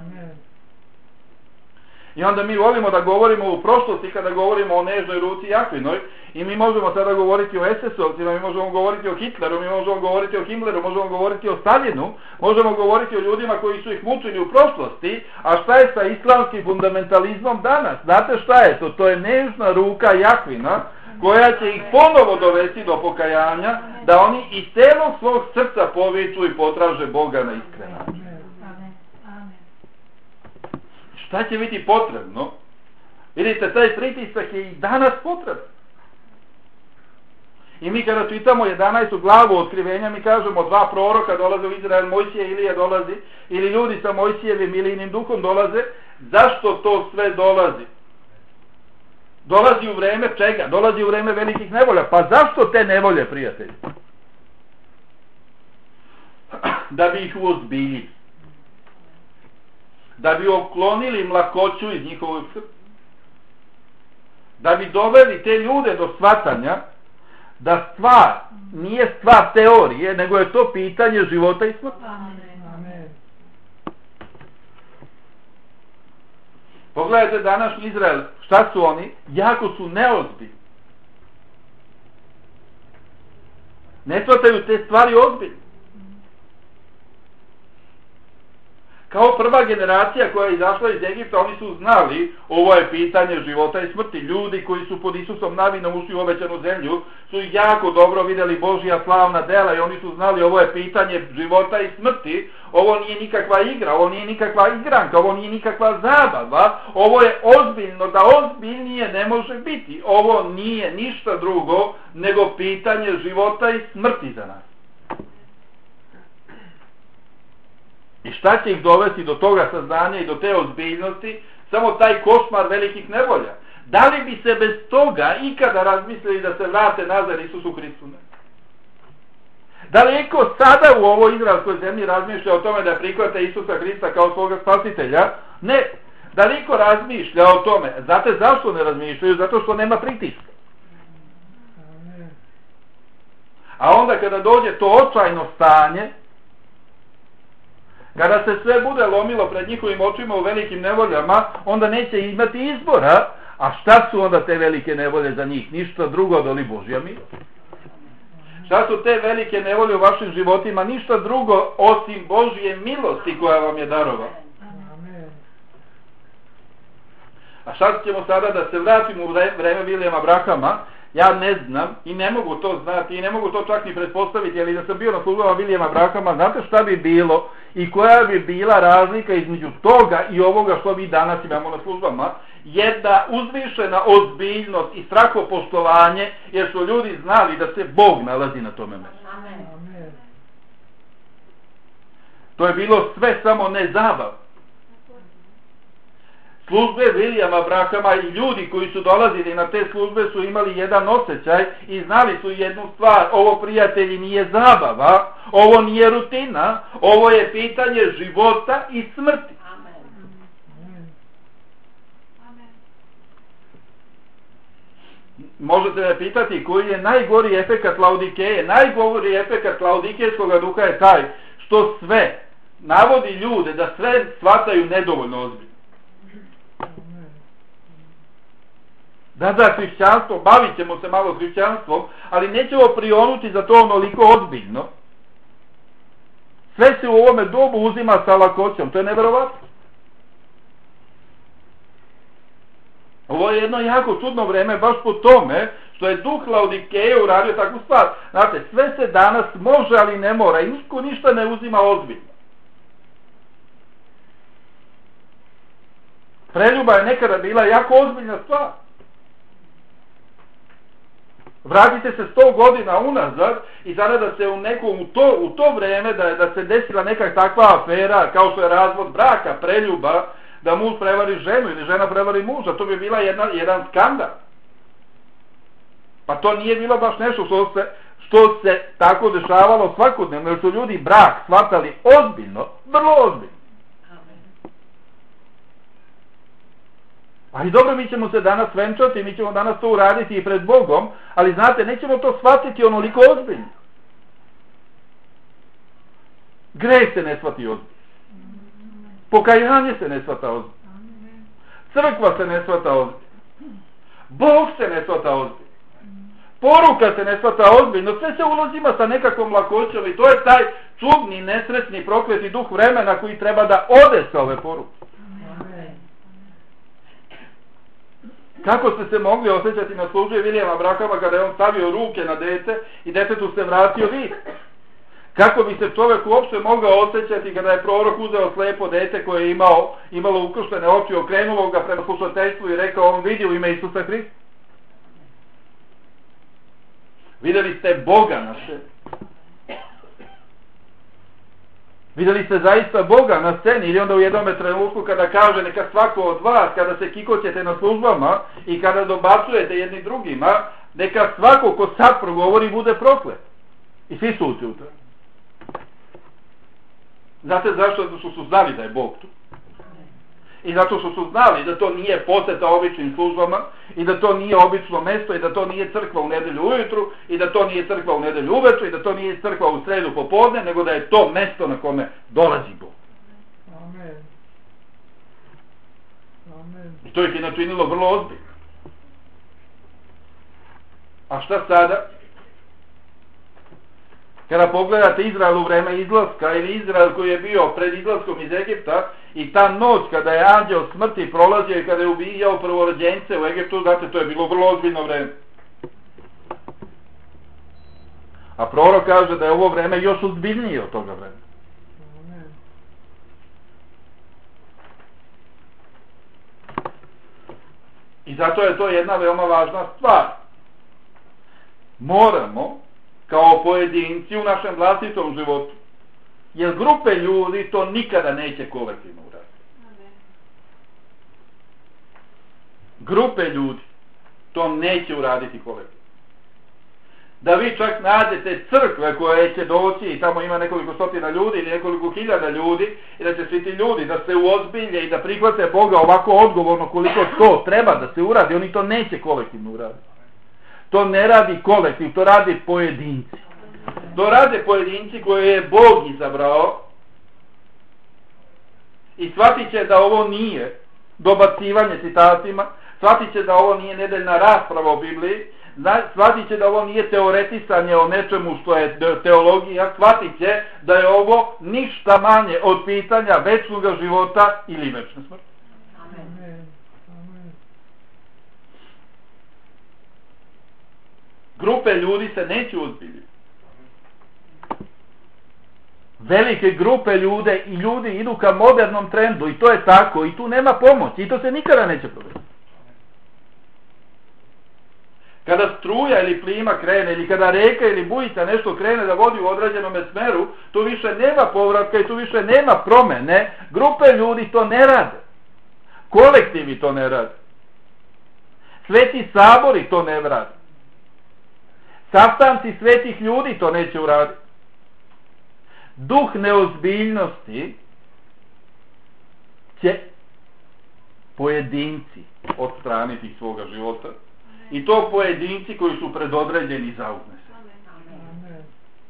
I onda mi volimo da govorimo u prošlosti kada govorimo o nežnoj ruci Jahvinoj i mi možemo sada govoriti o SS-ovcima, mi možemo govoriti o Hitleru, mi možemo govoriti o Himmleru, možemo govoriti o Stalinu, možemo govoriti o ljudima koji su ih mučili u prošlosti, a šta je sa islamskim fundamentalizmom danas? Znate šta je to? To je nežna ruka Jahvina koja će ih ponovo dovesti do pokajanja da oni iz celog svog srca poviču i potraže Boga na iskren način. Šta će biti potrebno? Vidite, taj pritisak je i danas potreban. I mi kada čitamo 11. glavu otkrivenja, mi kažemo 2 proroka dolaze u Izrael, Mojsije i Ilija dolazi, ili ljudi sa Mojsijevim ili inim duhom dolaze. Zašto to sve dolazi? Dolazi u vreme čega? Dolazi u vreme velikih nevolja. Pa zašto te nevolje, prijatelji? Da bi ih uozbiljili. Da bi uklonili mlakoću iz njihovog srca. Da bi doveli te ljude do shvatanja da stvar nije stvar teorije, nego je to pitanje života i smrti. Amen. Pogledajte današnji Izrael, šta su oni? Jako su neozbiljni. Ne shvataju te stvari ozbiljno. Kao prva generacija koja je izašla iz Egipta, oni su znali ovo je pitanje života i smrti. Ljudi koji su pod Isusom navinom ušli u obećanu zemlju su jako dobro vidjeli Božja slavna dela i oni su znali ovo je pitanje života i smrti. Ovo nije nikakva igra, ovo nije nikakva igranka, ovo nije nikakva zabava, ovo je ozbiljno, da ozbiljnije ne može biti. Ovo nije ništa drugo nego pitanje života i smrti za nas. I šta će ih dovesti do toga saznanja i do te ozbiljnosti? Samo taj košmar velikih nevolja. Da li bi se bez toga ikada razmislili da se vrate nazad Isusu Hristu? Da li iko sada u ovoj izraelskoj zemlji razmišlja o tome da prihvate Isusa Hrista kao svoga spasitelja? Ne. Da li iko razmišlja o tome? Znate zašto ne razmišljaju? Zato što nema pritiska. A onda kada dođe to očajno stanje, kada se sve bude lomilo pred njihovim očima u velikim nevoljama, onda neće imati izbora. A šta su onda te velike nevolje za njih? Ništa drugo doli Božja milost. Šta su te velike nevolje u vašim životima? Ništa drugo osim Božje milosti koja vam je darova. A šta ćemo sada da se vratimo u vreme Vilijama Brahama? Ja ne znam i ne mogu to znati i ne mogu to čak ni pretpostaviti, ali da sam bio na službama Vilijama Brahama, znate šta bi bilo i koja bi bila razlika između toga i ovoga što mi danas imamo na službama? Jedna uzvišena ozbiljnost i strahopoštovanje, jer su ljudi znali da se Bog nalazi na tome mjestu. To je bilo sve samo ne zabav. Službe Vilijama Brahama i ljudi koji su dolazili na te službe su imali jedan osjećaj i znali su jednu stvar: ovo, prijatelji, nije zabava, ovo nije rutina, ovo je pitanje života i smrti. Možete me pitati koji je najgori efekat Laodikeje. Najgori efekat laodikejskog duha je taj što sve navodi ljude da sve shvataju nedovoljno ozbiljno. Da, hrišćanstvo, bavit ćemo se malo hrišćanstvom, ali nećemo prionuti za to onoliko ozbiljno. Sve se u ovome dobu uzima sa lakoćom, to je neverovatno. Ovo je jedno jako čudno vreme, baš po tome što je duh Laodikeje uradio takvu stvar. Znate, sve se danas može, ali ne mora i niko ništa ne uzima ozbiljno. Preljuba je nekada bila jako ozbiljna stvar. Vratite se 100 godina unazad i sada da se u to vreme da se desila neka takva afera kao što je razvod braka, preljuba, da muž prevari ženu ili žena prevari muža, to bi bila jedan skandal. Pa to nije bilo baš nešto što se tako dešavalo svakodnevno, jer su ljudi brak shvatali ozbiljno, vrlo ozbiljno. Ali dobro, mi ćemo se danas venčati, mi ćemo danas to uraditi i pred Bogom, ali znate, nećemo to shvatiti onoliko ozbiljno. Greh se ne shvati ozbiljno. Pokajanje se ne shvata ozbiljno. Crkva se ne shvata ozbiljno. Bog se ne shvata ozbiljno. Poruka se ne shvata ozbiljno. Sve se ulazima sa nekakvom lakoćom i to je taj čudni, nesretni, prokleti duh vremena koji treba da ode sa ove poruke. Kako ste se mogli osjećati na službi Vilijama Brahama kada je on stavio ruke na dete i detetu se vratio vid? Kako bi se čovjek uopšte mogao osjećati kada je prorok uzeo slepo dete koje je imalo ukrštene oči, okrenulo ga prema slušateljstvu i rekao: on vidi u ime Isusa Hrista? Vidjeli ste Boga na sceni. Vidjeli ste zaista Boga na sceni, ili onda u jednom trenutku kada kaže: neka svako od vas, kada se kikoćete na službama i kada dobacujete jedni drugima, neka svako ko sad progovori bude proklet. I svi su ućutali. Znate zašto? Zato što su znali da je Bog tu. I zato što su znali da to nije poseta običnim službama i da to nije obično mesto i da to nije crkva u nedelju ujutru i da to nije crkva u nedelju uveče i da to nije crkva u sredu popodne, nego da je to mesto na kome dolazi Bog. Amen. Amen. I to ih je načinilo vrlo ozbiljno. A šta sada? Kada pogledate Izrael u vreme izlaska ili Izrael koji je bio pred izlaskom iz Egipta i ta noć kada je anđeo smrti prolazio i kada je ubijao prvorođence u Egiptu, znate, to je bilo vrlo ozbiljno vreme. A prorok kaže da je ovo vreme još ozbiljnije od toga vremena. I zato je to jedna veoma važna stvar. Moramo, kao pojedinci u našem vlastitom životu, jer grupe ljudi to nikada neće kolektivno uraditi. Grupe ljudi to neće uraditi kolektivno. Da vi čak nađete crkve koje će doći i tamo ima nekoliko stotina ljudi ili nekoliko hiljada ljudi i da će svi ti ljudi da se uozbilje i da prihvate Boga ovako odgovorno koliko to treba da se uradi, oni to neće kolektivno uraditi. To ne radi kolektiv, to radi pojedinci. To rade pojedinci koje je Bog izabrao i shvatit će da ovo nije dobacivanje citatima, shvatit će da ovo nije nedeljna rasprava o Bibliji, shvatit će da ovo nije teoretisanje o nečemu što je teologija, shvatit će da je ovo ništa manje od pitanja večnog života ili večne smrti. Amen. Amen. Grupe ljudi se neće uzbiljiti. Velike grupe ljude i ljudi idu ka modernom trendu i to je tako i tu nema pomoći i to se nikada neće provesti. Kada struja ili plima krene ili kada reka ili bujica nešto krene da vodi u određenom smeru, tu više nema povratka i tu više nema promene. Grupe ljudi to ne rade. Kolektivi to ne rade. Sveti sabori to ne rade. Sastanci svetih ljudi to neće uraditi. Duh neozbiljnosti će pojedinci odstraniti svoga života. I to pojedinci koji su predodređeni za uznese. Amen.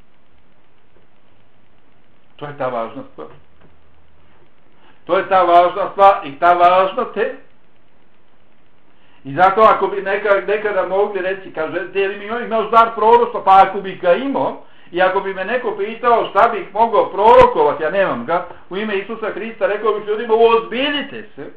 To je ta važna stvar. To je ta važna stvar i ta važna te. I zato ako bi nekada mogli reći, kaže, je li mi imaš dar proroštva, pa ako bi ga imao, i ako bi me neko pitao šta bih mogao prorokovati, ja nemam ga, u ime Isusa Hrista, rekao bih ljudima, uozbiljite se.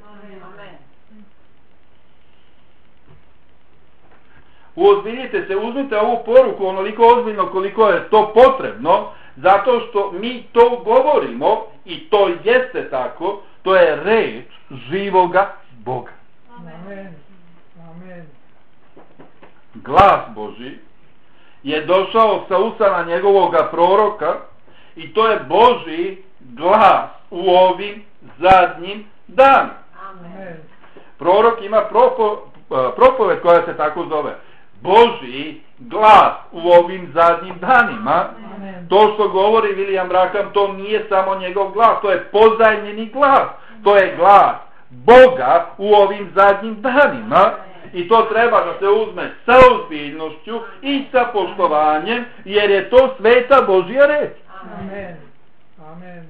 Uozbiljite se, uzmite ovu poruku onoliko ozbiljno koliko je to potrebno, zato što mi to govorimo i to jeste tako, to je reč živoga Boga. Amen. Amen. Glas Božji je došao sa usana njegovoga proroka i to je Božji glas u ovim zadnjim danima. Amen. Prorok ima propoved koja se tako zove. Božji glas u ovim zadnjim danima. Amen. To što govori William Branham, to nije samo njegov glas, to je pozajmljeni glas. To je glas Boga u ovim zadnjim danima. I to treba da se uzme sa ozbiljnošću i sa poštovanjem, jer je to sveta Božja reč. Amen. Amen.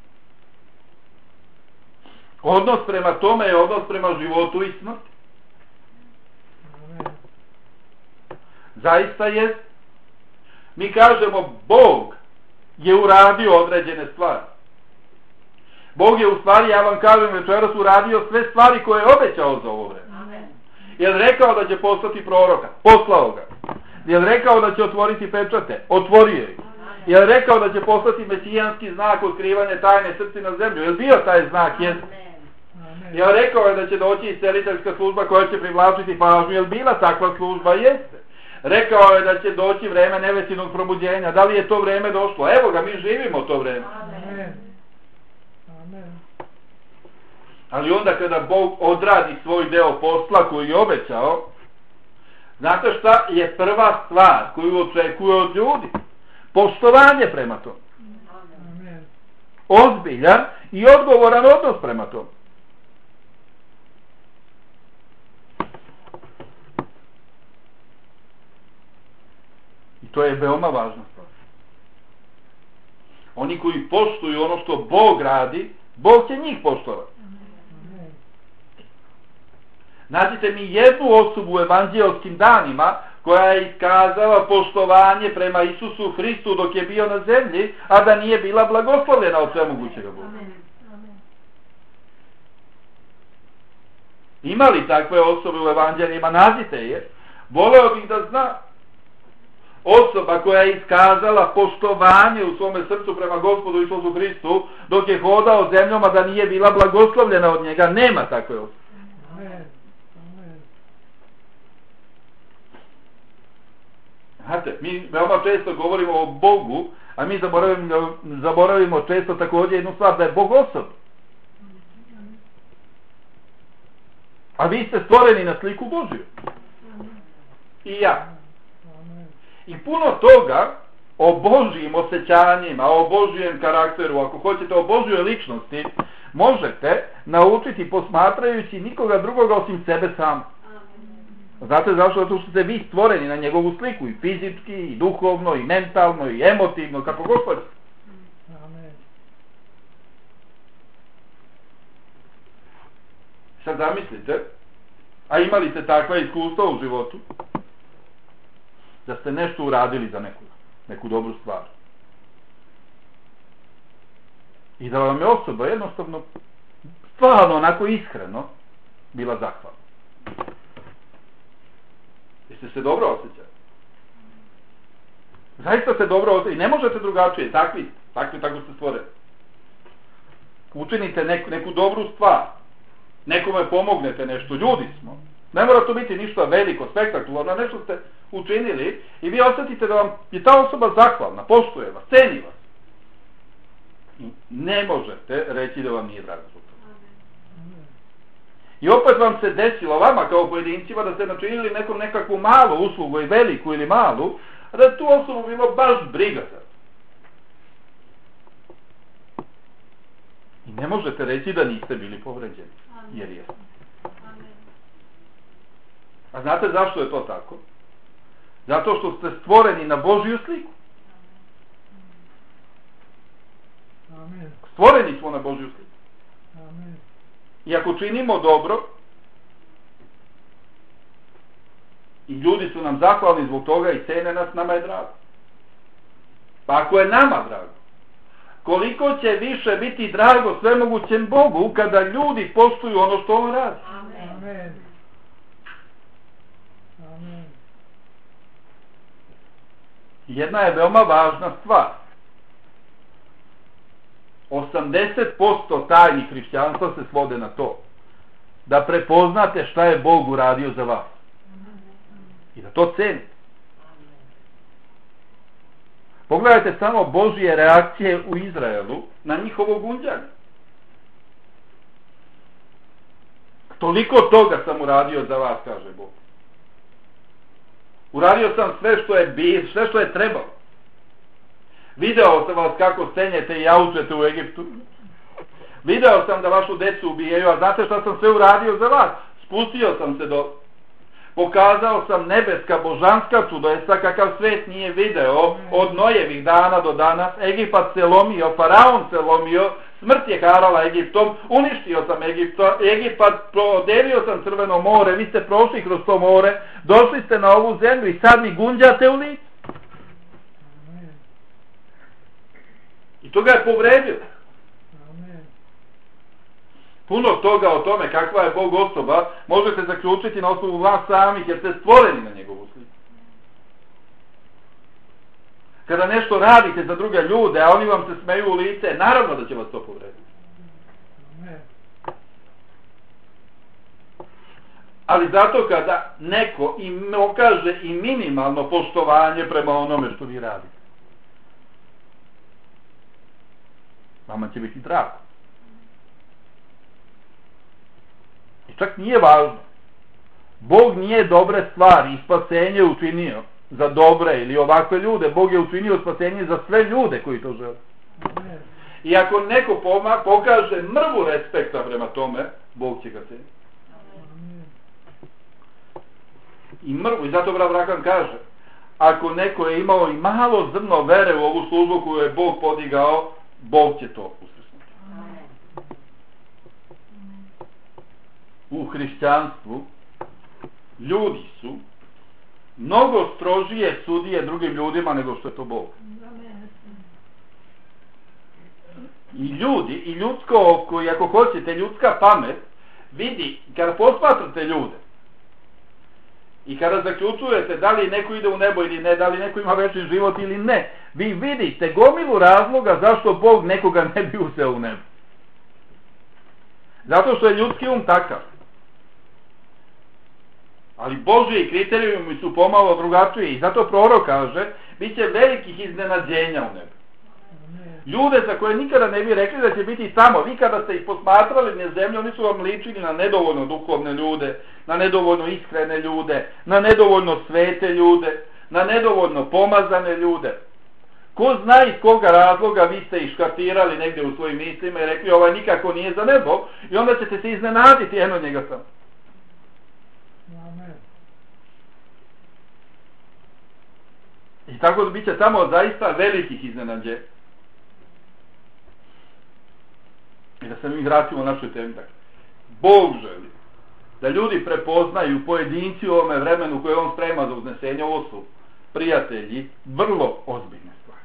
Odnos prema tome je odnos prema životu i smrti. Amen. Zaista je. Mi kažemo Bog je uradio određene stvari. Bog je u stvari, ja vam kažem večeras, uradio sve stvari koje je obećao za ovo vreme. Je li rekao da će poslati proroka? Poslao ga. Je li rekao da će otvoriti pečate? Otvorio ih. Je li rekao da će poslati mesijanski znak otkrivanja tajne srci na zemlju? Je li bio taj znak? Jeste. Je li rekao da će doći isceliteljska služba koja će privlačiti pažnju? Je li bila takva služba? Jeste. Rekao je da će doći vreme nevesinog probuđenja. Da li je to vreme došlo? Evo ga, mi živimo to vreme. Amen. Amen. Ali onda kada Bog odradi svoj deo posla koji je obećao, znate šta je prva stvar koju očekuje od ljudi? Poštovanje prema tomu. Amen. Ozbiljan i odgovoran odnos prema tomu. I to je veoma važna stvar. Oni koji poštuju ono što Bog radi, Bog će njih poštovati. Nađite mi jednu osobu u evanđelskim danima koja je iskazala poštovanje prema Isusu Hristu dok je bio na zemlji, a da nije bila blagoslovljena od svemogućega Boga. Ima li takve osobe u evanđeljima? Nađite je. Voleo bih da zna. Osoba koja je iskazala poštovanje u svome srcu prema Gospodu Isusu Hristu dok je hodao zemljom, a da nije bila blagoslovljena od njega. Nema takve osobe. Znate, mi veoma često govorimo o Bogu, a mi zaboravimo često također jednu stvar, da je Bog osoba. A vi ste stvoreni na sliku Božju. I ja. I puno toga o Božjim osjećanjima, o Božjem karakteru, ako hoćete o Božjoj ličnosti, možete naučiti posmatrajući nikoga drugoga osim sebe sam. Znate zašto? Zato što ste vi stvoreni na njegovu sliku, i fizički, i duhovno, i mentalno, i emotivno, kako god hoćete. Sad zamislite, a imali ste takva iskustva u životu, da ste nešto uradili za neku dobru stvar. I da vam je osoba jednostavno, stvarno onako iskreno, bila zahvalna. Jeste se dobro osjećali? Zaista se dobro osjećali. Ne možete drugačije, takvi tako ste stvoreni. Učinite neku dobru stvar. Nekome pomognete nešto, ljudi smo. Ne mora to biti ništa veliko, spektakularno, nešto ste učinili i vi osjetite da vam je ta osoba zahvalna, poštuje vas, ceni vas. I ne možete reći da vam nije drago zbog toga. I opet vam se desilo, vama kao pojedincima, da ste načinili nekakvu malu uslugu, i veliku ili malu, a da je tu osobu bilo baš briga za. I ne možete reći da niste bili povređeni, jer jeste. A znate zašto je to tako? Zato što ste stvoreni na Božju sliku. Stvoreni smo na Božju sliku. I ako činimo dobro, i ljudi su nam zahvalni zbog toga i cene nas, nama je drago. Pa ako je nama drago, koliko će više biti drago svemogućem Bogu kada ljudi poštuju ono što on radi. Amen. Jedna je veoma važna stvar. 80% tajni hrišćanstva se svode na to. Da prepoznate šta je Bog uradio za vas. I da to cenite. Pogledajte samo Božje reakcije u Izraelu na njihovo gunđanje. Toliko toga sam uradio za vas, kaže Bog. Uradio sam sve što je trebalo. Video sam vas kako stenjete i jaučete u Egiptu. Video sam da vašu decu ubijaju, a znate šta sam sve uradio za vas? Spustio sam se pokazao sam nebeska božanska čudesa kakav svet nije video od Nojevih dana do danas. Egipat se lomio, faraon se lomio, smrt je harala Egiptom, uništio sam Egipat, podelio sam Crveno more, vi ste prošli kroz to more, došli ste na ovu zemlju i sad mi gunđate u lice. I to ga je povredio. Puno toga o tome kakva je Bog osoba možete zaključiti na osnovu vas samih, jer ste stvoreni na njegovu sliku. Kada nešto radite za druge ljude, a oni vam se smeju u lice, naravno da će vas to povrediti. Ali zato kada neko im okaže i minimalno poštovanje prema onome što vi radite, vama će biti drago. I čak nije važno. Bog nije dobre stvari i spasenje učinio za dobre ili ovakve ljude. Bog je učinio spasenje za sve ljude koji to žele. I ako neko pokaže mrvu respekta prema tome, Bog će ga ceniti. I zato brat Rakan kaže, ako neko je imao i malo zrno vere u ovu službu koju je Bog podigao, Bog će to uslišiti. U hrišćanstvu ljudi su mnogo strožije sudije drugim ljudima nego što je to Bog. I ljudi, i ljudsko, koji ako hoćete, ljudska pamet, vidi, kada posmatrate ljude, i kada zaključujete da li neko ide u nebo ili ne, da li neko ima večni život ili ne, vi vidite gomilu razloga zašto Bog nekoga ne bi uzeo u nebo. Zato što je ljudski takav. Ali Božji kriterijumi su pomalo drugačiji i zato prorok kaže, bit će velikih iznenađenja u nebu. Ljude za koje nikada ne bi rekli da će biti tamo. Vi kada ste ih posmatrali na zemlji, oni su vam ličili na nedovoljno duhovne ljude, na nedovoljno iskrene ljude, na nedovoljno svete ljude, na nedovoljno pomazane ljude. Ko zna iz koga razloga vi ste ih škartirali negdje u svojim mislima i rekli ovaj nikako nije za nebo i onda ćete se iznenaditi, eno njega sam. I tako da bit će tamo zaista velikih iznenađenja. I da se mi vratimo u našoj temi. Bog želi da ljudi prepoznaju pojedinci u ovome vremenu koje on sprema za uznesenje. Ovo su prijatelji vrlo ozbiljne stvari.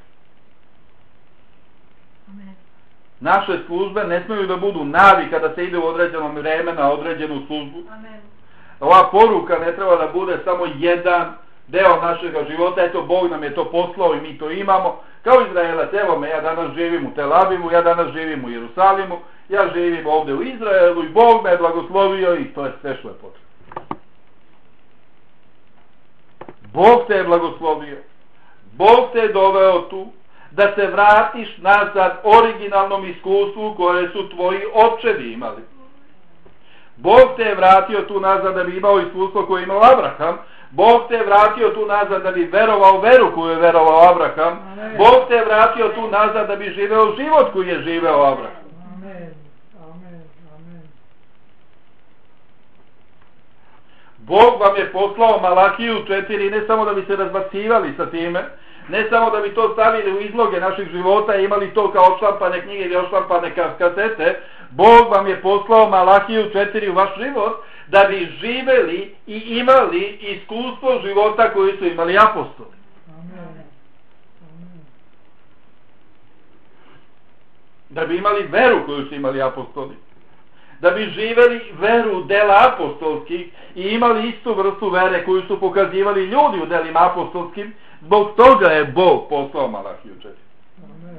Amen. Naše službe ne smiju da budu navika da se ide u određeno vreme na određenu službu. Amen. Ova poruka ne treba da bude samo jedan deo našeg života. Eto, Bog nam je to poslao i mi to imamo. Kao Izraelac, evo me, ja danas živim u Tel Avivu, ja danas živim u Jerusalimu, ja živim ovdje u Izraelu i Bog me je blagoslovio i to je sve što je potrebno. Bog te je blagoslovio. Bog te je doveo tu da se vratiš nazad originalnom iskustvu koje su tvoji očevi imali. Bog te je vratio tu nazad da bi imao iskustvo koje je imao Abraham. Bog te je vratio tu nazad da bi verovao veru koju je verovao Abraham. Amen. Bog te je vratio tu nazad da bi živeo život koji je živeo Abraham. Amen. Amen. Amen. Bog vam je poslao Malahiju 4 ne samo da bi se razbacivali sa time, ne samo da bi to stavili u izloge naših života i imali to kao odštampane knjige ili odštampane kasete. Bog vam je poslao Malahiju 4 u vaš život da bi živeli i imali iskustvo života koji su imali apostoli. Amen. Amen. Da bi imali veru koju su imali apostoli. Da bi živeli veru dela apostolskih i imali istu vrstu vere koju su pokazivali ljudi u delima apostolskim. Zbog toga je Bog poslao Malahiju 4. Amen.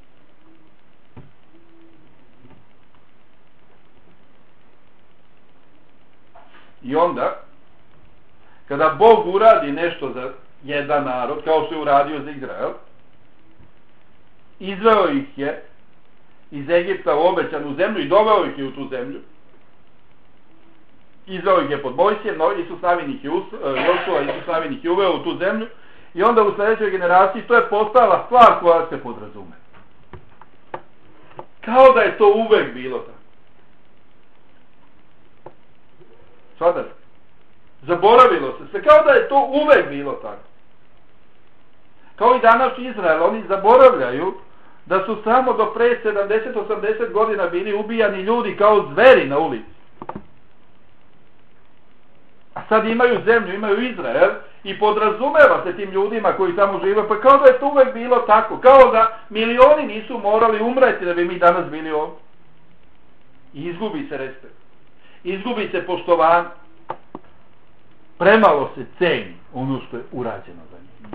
I onda, kada Bog uradi nešto za jedan narod, kao što je uradio za Izrael, izveo ih je iz Egipta u obećanu zemlju i doveo ih je u tu zemlju. Izveo ih je pod Mojsijem, Isus Navin ih je uveo u tu zemlju i onda u sljedećoj generaciji to je postala stvar koja se podrazume. Kao da je to uvek bilo tako. Sada zaboravilo se kao da je to uvek bilo tako. Kao i danas Izrael, oni zaboravljaju da su samo do pre 70-80 godina bili ubijani ljudi kao zveri na ulici. A sad imaju zemlju, imaju Izrael i podrazumeva se tim ljudima koji tamo žive, pa kao da je to uvek bilo tako, kao da milioni nisu morali umreti da bi mi danas bili ovdje. I izgubi se respekt. Izgubi se poštovanje. Premalo se ceni ono što je urađeno za njih.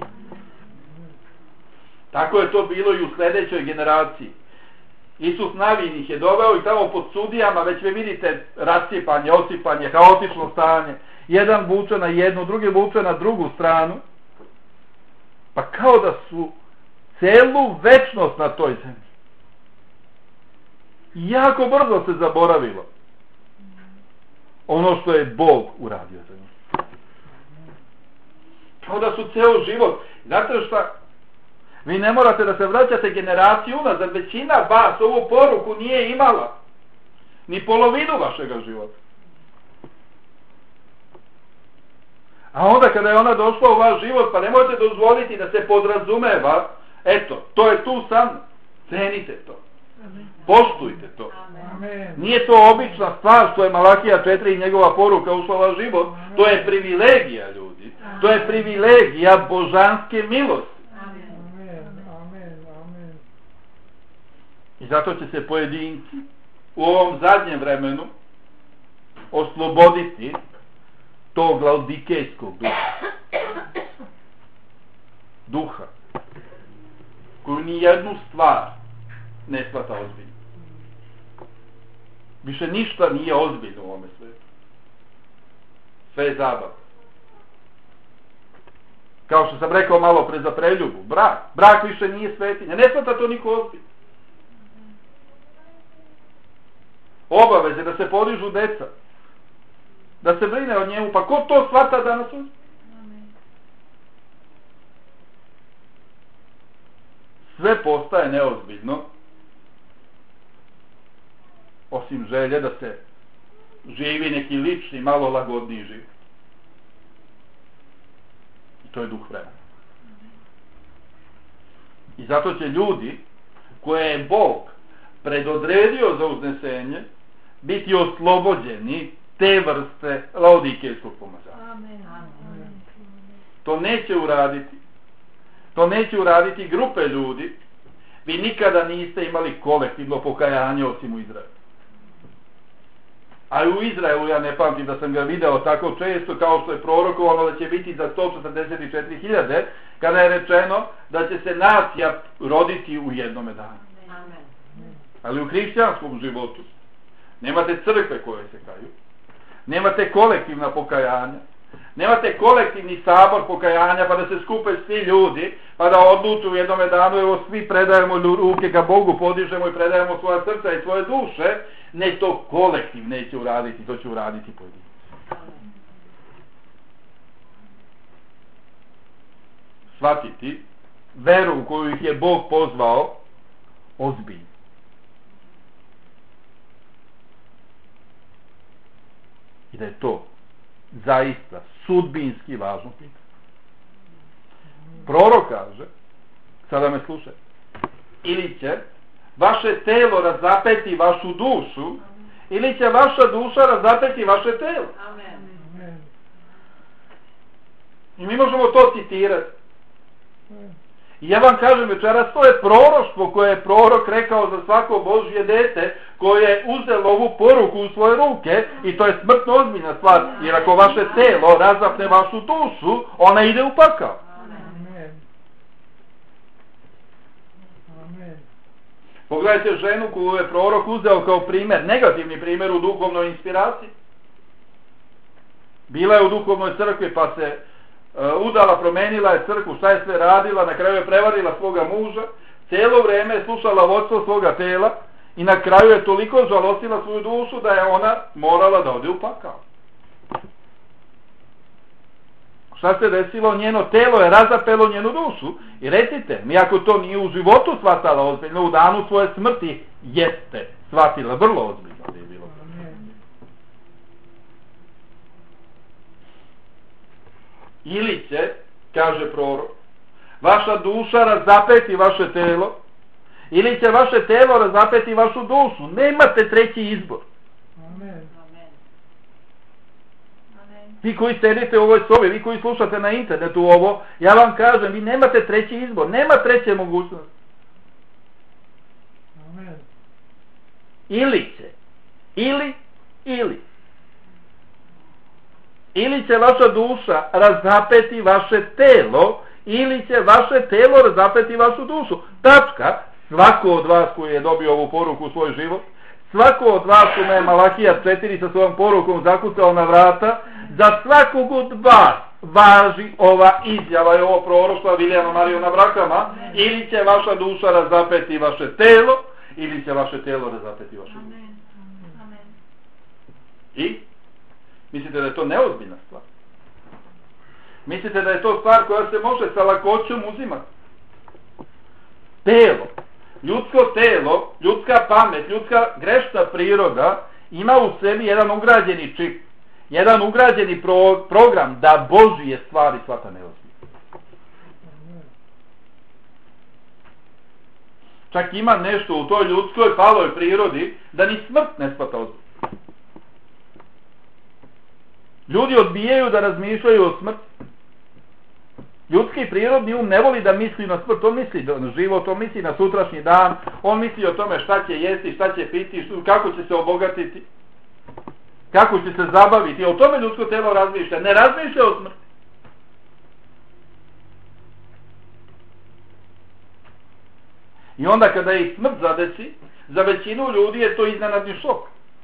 Tako je to bilo i u sljedećoj generaciji. Isus Navin ih je doveo i tamo pod sudijama, već vi vidite rasipanje, osipanje, haotično stanje. Jedan vuče na jednu, drugi vuče na drugu stranu. Pa kao da su celu večnost na toj zemlji. Jako brzo se zaboravilo ono što je Bog uradio za njih. Kao da su ceo život. Znate šta? Vi ne morate da se vraćate generaciju unazad. Većina vas ovu poruku nije imala. Ni polovinu vašega života. A onda kada je ona došla u vaš život, pa nemojte dozvoliti da se podrazumeva, eto, to je tu sam, cenite to. Poštujte to. Amen. Nije to obična stvar što je Malakija 4 i njegova poruka ušla u vaš život. To je privilegija, ljudi. To je privilegija božanske milosti. Amen. Amen. Amen. I zato će se pojedinci u ovom zadnjem vremenu osloboditi tog laodikejskog duha koju ni jednu stvar ne shvata ozbiljno. Više ništa nije ozbiljno u ovome svijetu. Sve je zabav. Kao što sam rekao malo pre za preljubu, brak više nije svetinja, ne shvata to niko ozbiljno. Obaveze da se podižu deca, da se brine o njemu, pa ko to shvata danas ozbiljno? Sve postaje neozbiljno, osim želje da se živi neki lični, malo lagodniji život. I to je duh vremena. I zato će ljudi koje je Bog predodredio za uznesenje biti oslobođeni te vrste laodikejskog pomazanja. To neće uraditi. To neće uraditi grupe ljudi. Vi nikada niste imali kolektivno pokajanje osim u Izraelu. A u Izraelu ja ne pamtim da sam ga video tako često kao što je prorokovano da će biti za 144.000 kada je rečeno da će se nacija roditi u jednome danu. Ali u hrišćanskom životu nemate crkve koje se kaju, nemate kolektivna pokajanja, nemate kolektivni sabor pokajanja pa da se skupe svi ljudi pa da odluču u jednome danu, evo svi predajemo ruke ka Bogu, podižemo i predajemo svoja srca i svoje duše. Ne, to kolektiv neće uraditi, to će uraditi pojedinci. Shvatiti veru u koju ih je Bog pozvao ozbiljno. I da je to zaista sudbinski važno pitanje. Prorok kaže, sada me slušajte, ili će vaše telo razapeti vašu dušu, ili će vaša duša razapeti vaše telo. Amen. I mi možemo to citirati. I ja vam kažem večeras, to je proroštvo koje je prorok rekao za svako Božje dete koje je uzelo ovu poruku u svoje ruke, i to je smrtno ozbiljna stvar, jer ako vaše telo razapne vašu dušu, ona ide u pakao. Pogledajte ženu koju je prorok uzeo kao primjer, negativni primjer u duhovnoj inspiraciji. Bila je u duhovnoj crkvi pa se udala, promenila je crkvu, šta je sve radila, na kraju je prevarila svoga muža, cijelo vrijeme je slušala vodstvo svoga tela i na kraju je toliko žalostila svoju dušu da je ona morala da ode u pakao. Šta se desilo? Njeno telo je razapelo njenu dušu. I recite mi, ako to nije u životu shvatala ozbiljno, u danu svoje smrti jeste shvatila vrlo ozbiljno da je bilo. Ili će, kaže prorok, vaša duša razapeti vaše telo, ili će vaše telo razapeti vašu dušu. Nemate treći izbor. Amen. Vi koji sedite u ovoj sobi, vi koji slušate na internetu ovo, ja vam kažem, vi nemate treći izbor, nema treće mogućnosti. Amen. Ili će, ili će vaša duša razapeti vaše telo, ili će vaše telo razapeti vašu dušu. Tačka. Svako od vas koji je dobio ovu poruku u svoj život, svako od vas kome je Malakija 4 sa svojom porukom zakucao na vrata, za svakog od vas važi ova izjava i ovo proroštvo Vilijama Mariju na brakama, ili će vaša duša razapeti vaše telo, ili će vaše telo razapeti vašu dušu. I? Mislite da je to neozbiljna stvar? Mislite da je to stvar koja se može sa lakoćom uzimati? Telo, ljudsko telo, ljudska pamet, ljudska grešna priroda ima u sebi jedan ugrađeni čip, jedan ugrađeni program da Božije stvari shvata neozbiljno. Čak ima nešto u toj ljudskoj paloj prirodi da ni smrt ne shvata ozbiljno. Ljudi odbijaju da razmišljaju o smrti. Ljudski prirodni um ne voli da misli na smrt, on misli na život, on misli na sutrašnji dan, on misli o tome šta će jesti, šta će piti, kako će se obogatiti, kako će se zabaviti. O tome ljudsko telo razmišlja, ne razmišlja o smrti. I onda kada ih smrt zadesi, za većinu ljudi je to iznenadni šok.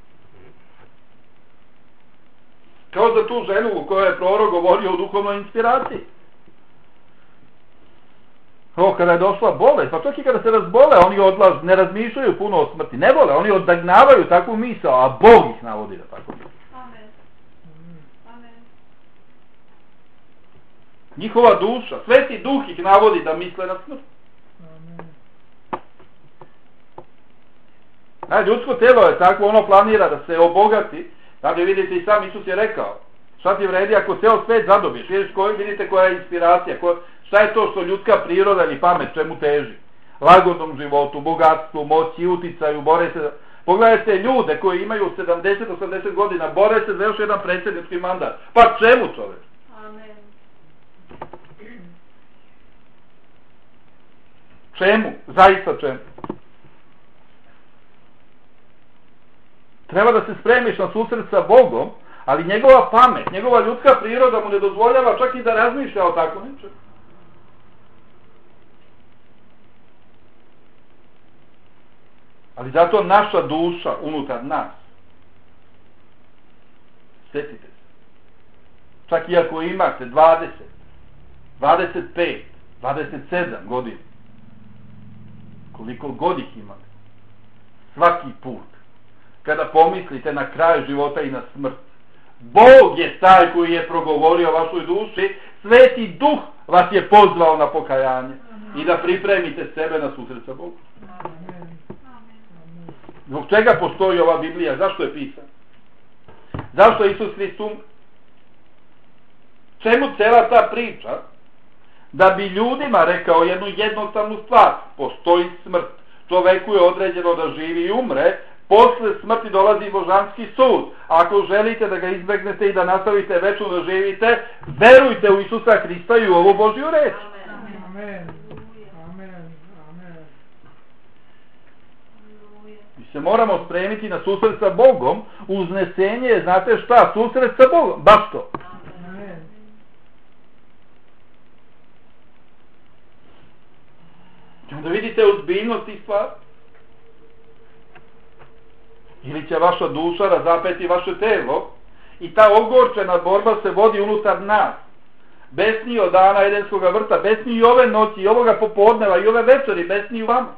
Kao za tu ženu u kojoj je prorok govorio o duhovnoj inspiraciji. Kada je došla bolest, pa čak i kada se razbole, oni ne razmišljaju puno o smrti, ne vole, oni odagnavaju takvu misao, a Bog ih navodi da tako misle. Amen. Amen. Njihova duša, Sveti Duh ih navodi da misle na smrt. Ljudsko telo je takvo, ono planira da se obogati. Dakle, vidite i sam Isus je rekao, šta ti vredi ako ceo svet zadobiješ? Vidite koja je inspiracija, šta je to što ljudska priroda ili pamet čemu teži? Lagodnom životu, bogatstvu, moći, uticaju, bore se. Pogledajte ljude koji imaju 70-80 godina, bore se za još jedan predsjednički mandat. Pa čemu, čovjek? Amen. Čemu? Zaista čemu? Treba da se spremiš na susret sa Bogom, ali njegova pamet, njegova ljudska priroda mu ne dozvoljava čak i da razmišlja o tako nečem. Ali zato naša duša unutar nas, sjetite se, čak i ako imate 20, 25, 27 godina, koliko god ih imate, svaki put kada pomislite na kraj života i na smrt, Bog je taj koji je progovorio o vašoj duši, Sveti Duh vas je pozvao na pokajanje i da pripremite sebe na susret sa Bogom. Zbog čega postoji ova Biblija? Zašto je pisana? Zašto je Isus Hrist umro? Čemu cela ta priča? Da bi ljudima rekao jednu jednostavnu stvar. Postoji smrt. Čoveku je određeno da živi i umre. Posle smrti dolazi božanski sud. Ako želite da ga izbegnete i da nastavite večno da živite, verujte u Isusa Hrista i u ovu Božju reč. Amen. Amen. Amen. Mi se moramo spremiti na susret sa Bogom. Uznesenje je, znate šta, susret sa Bogom. Baš to. Amen. I onda vidite ozbiljnost tih stvari. Ili će vaša duša razapeti vaše telo i ta ogorčena borba se vodi unutar nas. Besni od dana Edenskoga vrta, besni i ove noći, i ovoga popodneva, i ove večeri, besni i u vama.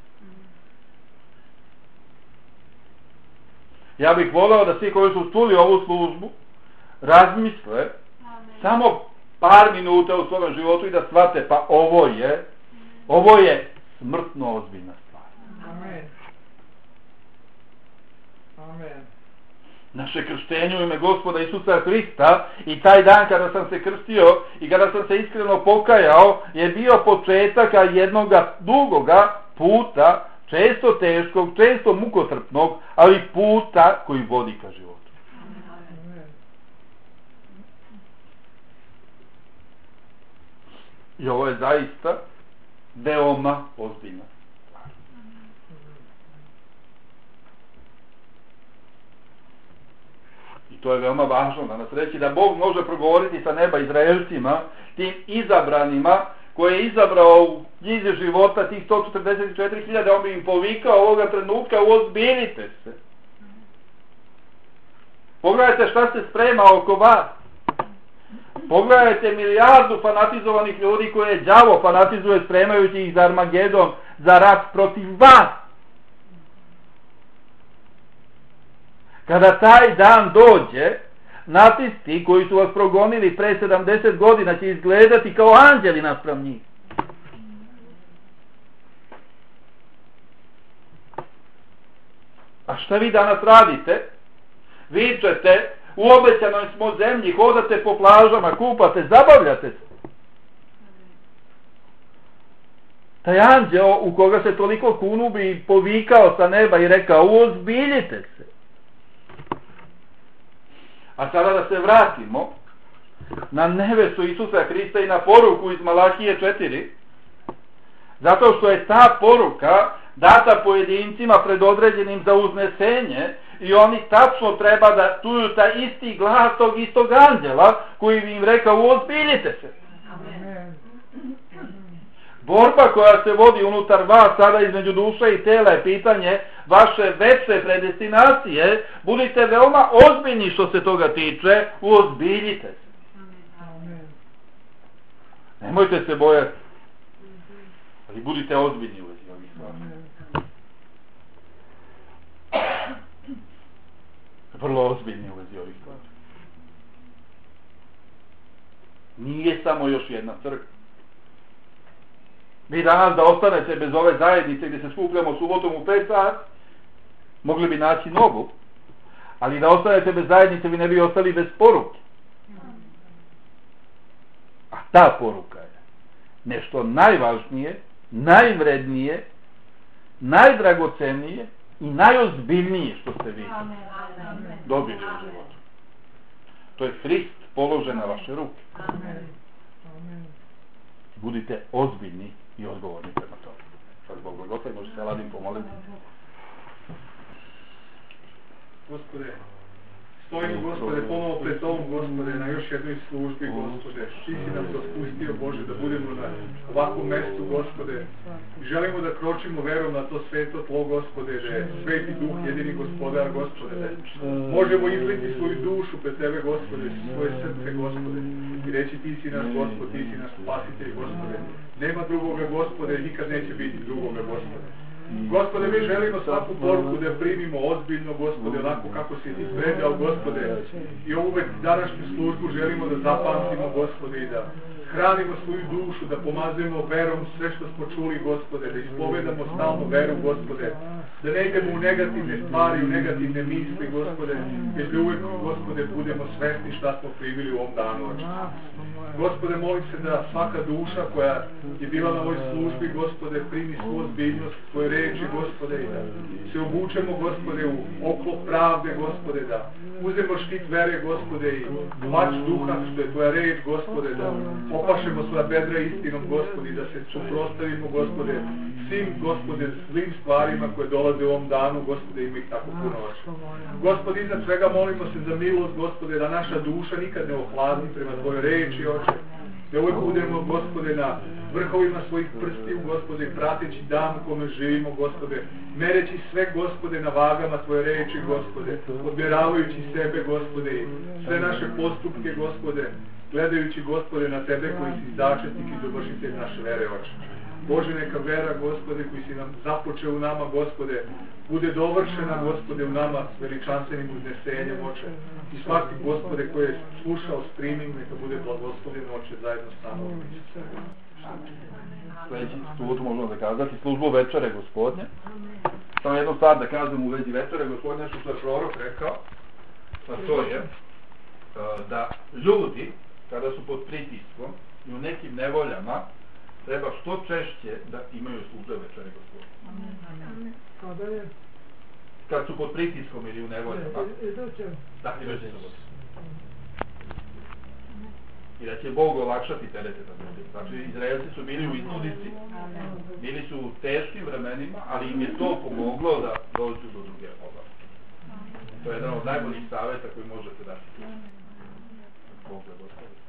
Ja bih voleo da svi koji su čuli ovu službu razmisle samo par minuta u svom životu i da shvate, pa ovo je smrtno ozbiljna stvar. Amen. Amen. Naše krštenje u ime Gospoda Isusa Hrista i taj dan kada sam se krstio i kada sam se iskreno pokajao je bio početak jednog dugoga puta, često teškog, često mukotrpnog, ali puta koji vodi ka životu. Amen. I ovo je zaista veoma ozbiljno. I to je veoma važno da nas reći da Bog može progovoriti sa neba Izraelcima, tim izabranima koje je izabrao u knjizi života tih 144.000, on bi im povikao ovoga trenutka, uozbiljite se. Pogledajte šta se sprema oko vas. Pogledajte milijardu fanatizovanih ljudi koje je đavo fanatizuje spremajući ih za Armagedon, za rat protiv vas. Kada taj dan dođe, natisti koji su vas progonili pre 70 godina će izgledati kao anđeli naspram njih. A šta vi danas radite? Vičete, u obećanoj smo zemlji, hodate po plažama, kupate, zabavljate se. Taj anđeo u koga se toliko kunubi i povikao sa neba i rekao uozbiljite se. A sada da se vratimo na nevestu Isusa Hrista i na poruku iz Malahije 4. Zato što je ta poruka data pojedincima predodređenim za uznesenje i oni tačno treba da čuju ta isti glas tog istog anđela koji bi im rekao uozbiljite se. Amen. Borba koja se vodi unutar vas sada između duše i tela je pitanje vaše večne predestinacije. Budite veoma ozbiljni što se toga tiče, uozbiljite se. Amen. Nemojte se bojati, ali budite ozbiljni u vezi ovih stvari. Vrlo ozbiljni u vezi ovih stvari. Nije samo još jedna crkva. Vi danas da ostanete bez ove zajednice gdje se skupljamo subotom u 5 sat, mogli bi naći novu, ali da ostanete bez zajednice vi ne bi ostali bez poruke. A ta poruka je nešto najvažnije, najvrednije, najdragocenije i najozbiljnije što ste vi dobili u životu. To je Hrist položen na vaše ruke. Amen. Amen. Budite ozbiljni i odgovorni prema tome. Sad Bog blagoslov, može se Ladim pomoliti. Gospode, stojimo, Gospode, ponovo pred Tobom, Gospode, na još jednoj službi, Gospode. Ti si nas spustio, Bože, da budemo na ovakvom mestu, Gospode. I želimo da kročimo verom na to sveto tlo, Gospode, da je Sveti Duh jedini Gospodar, Gospode, da možemo izliti svoju dušu pred Tebe, Gospode, svoje srce, Gospode, i reći Ti si naš Gospod, Ti si naš spasitelj, Gospode. Nema drugoga, Gospode, nikad neće biti drugoga, Gospode. Gospode, mi želimo svaku poruku da primimo ozbiljno, Gospode, onako kako si ti predao, Gospode, i ovu današnju službu želimo da zapamtimo, Gospode, i da hranimo svoju dušu, da pomazujemo verom sve što smo čuli, Gospode, da ispovedamo stalno veru, Gospode, da ne idemo u negativne stvari, u negativne misli, Gospode, jer da uvek, Gospode, budemo svesni šta smo primili u ovom danu, Oče. Gospode, molim se da svaka duša koja je bila na ovoj službi, Gospode, primi svu ozbiljnost svoje reči, Gospode, i da se obučemo, Gospode, u oklop pravde, Gospode, da uzemo štit vere, Gospode, i mač duha, što je Tvoja reč, Gospode, da opašemo svoja bedra istinom, Gospode, da se suprostavimo, Gospode, svim, Gospode, zlim stvarima koje dolaze u ovom danu, Gospode, ima ih tako puno, Oče. Gospode, iznad svega molimo se za milost, Gospode, da naša duša nikad ne ohladni prema Tvojoj reči, Oče, da uvijek budemo, Gospode, na vrhovima svojih prstiju, Gospode, prateći dan u kome živimo, Gospode, mereći sve, Gospode, na vagama Tvoje reči, Gospode, odmjeravajući sebe, Gospode, i sve naše postupke, Gospode, gledajući, Gospode, na Tebe koji si začetnik i dovršitelj naše vere, Oče. Bože, neka vera, Gospode, koji si nam započeo u nama, Gospode, bude dovršena, Gospode, u nama s veličanstvenim uznesenjem, Oče. I svaki, Gospode, koji je slušao streaming, neka bude blagoslovljen, Oče, zajedno s nama. Sljedeći stut možemo da kazati službu večere Gospodnje. Samo jednu stvar da kažem u vezi večere Gospodnje, što je prorok rekao, a to je da ljudi, kada su pod pritiskom i u nekim nevoljama, treba što češće da imaju službe večere Gospodnje. Kada je? Kad su pod pritiskom ili u nevoljama. Da, iduće subote. I da će Bog olakšati terete na ljudi. Znači, Izraelci su bili u iznudici, bili su u teškim vremenima, ali im je to pomoglo da dođu do druge oblasti. To je jedan od najboljih savjeta koji možete dati. Bog da dostavi.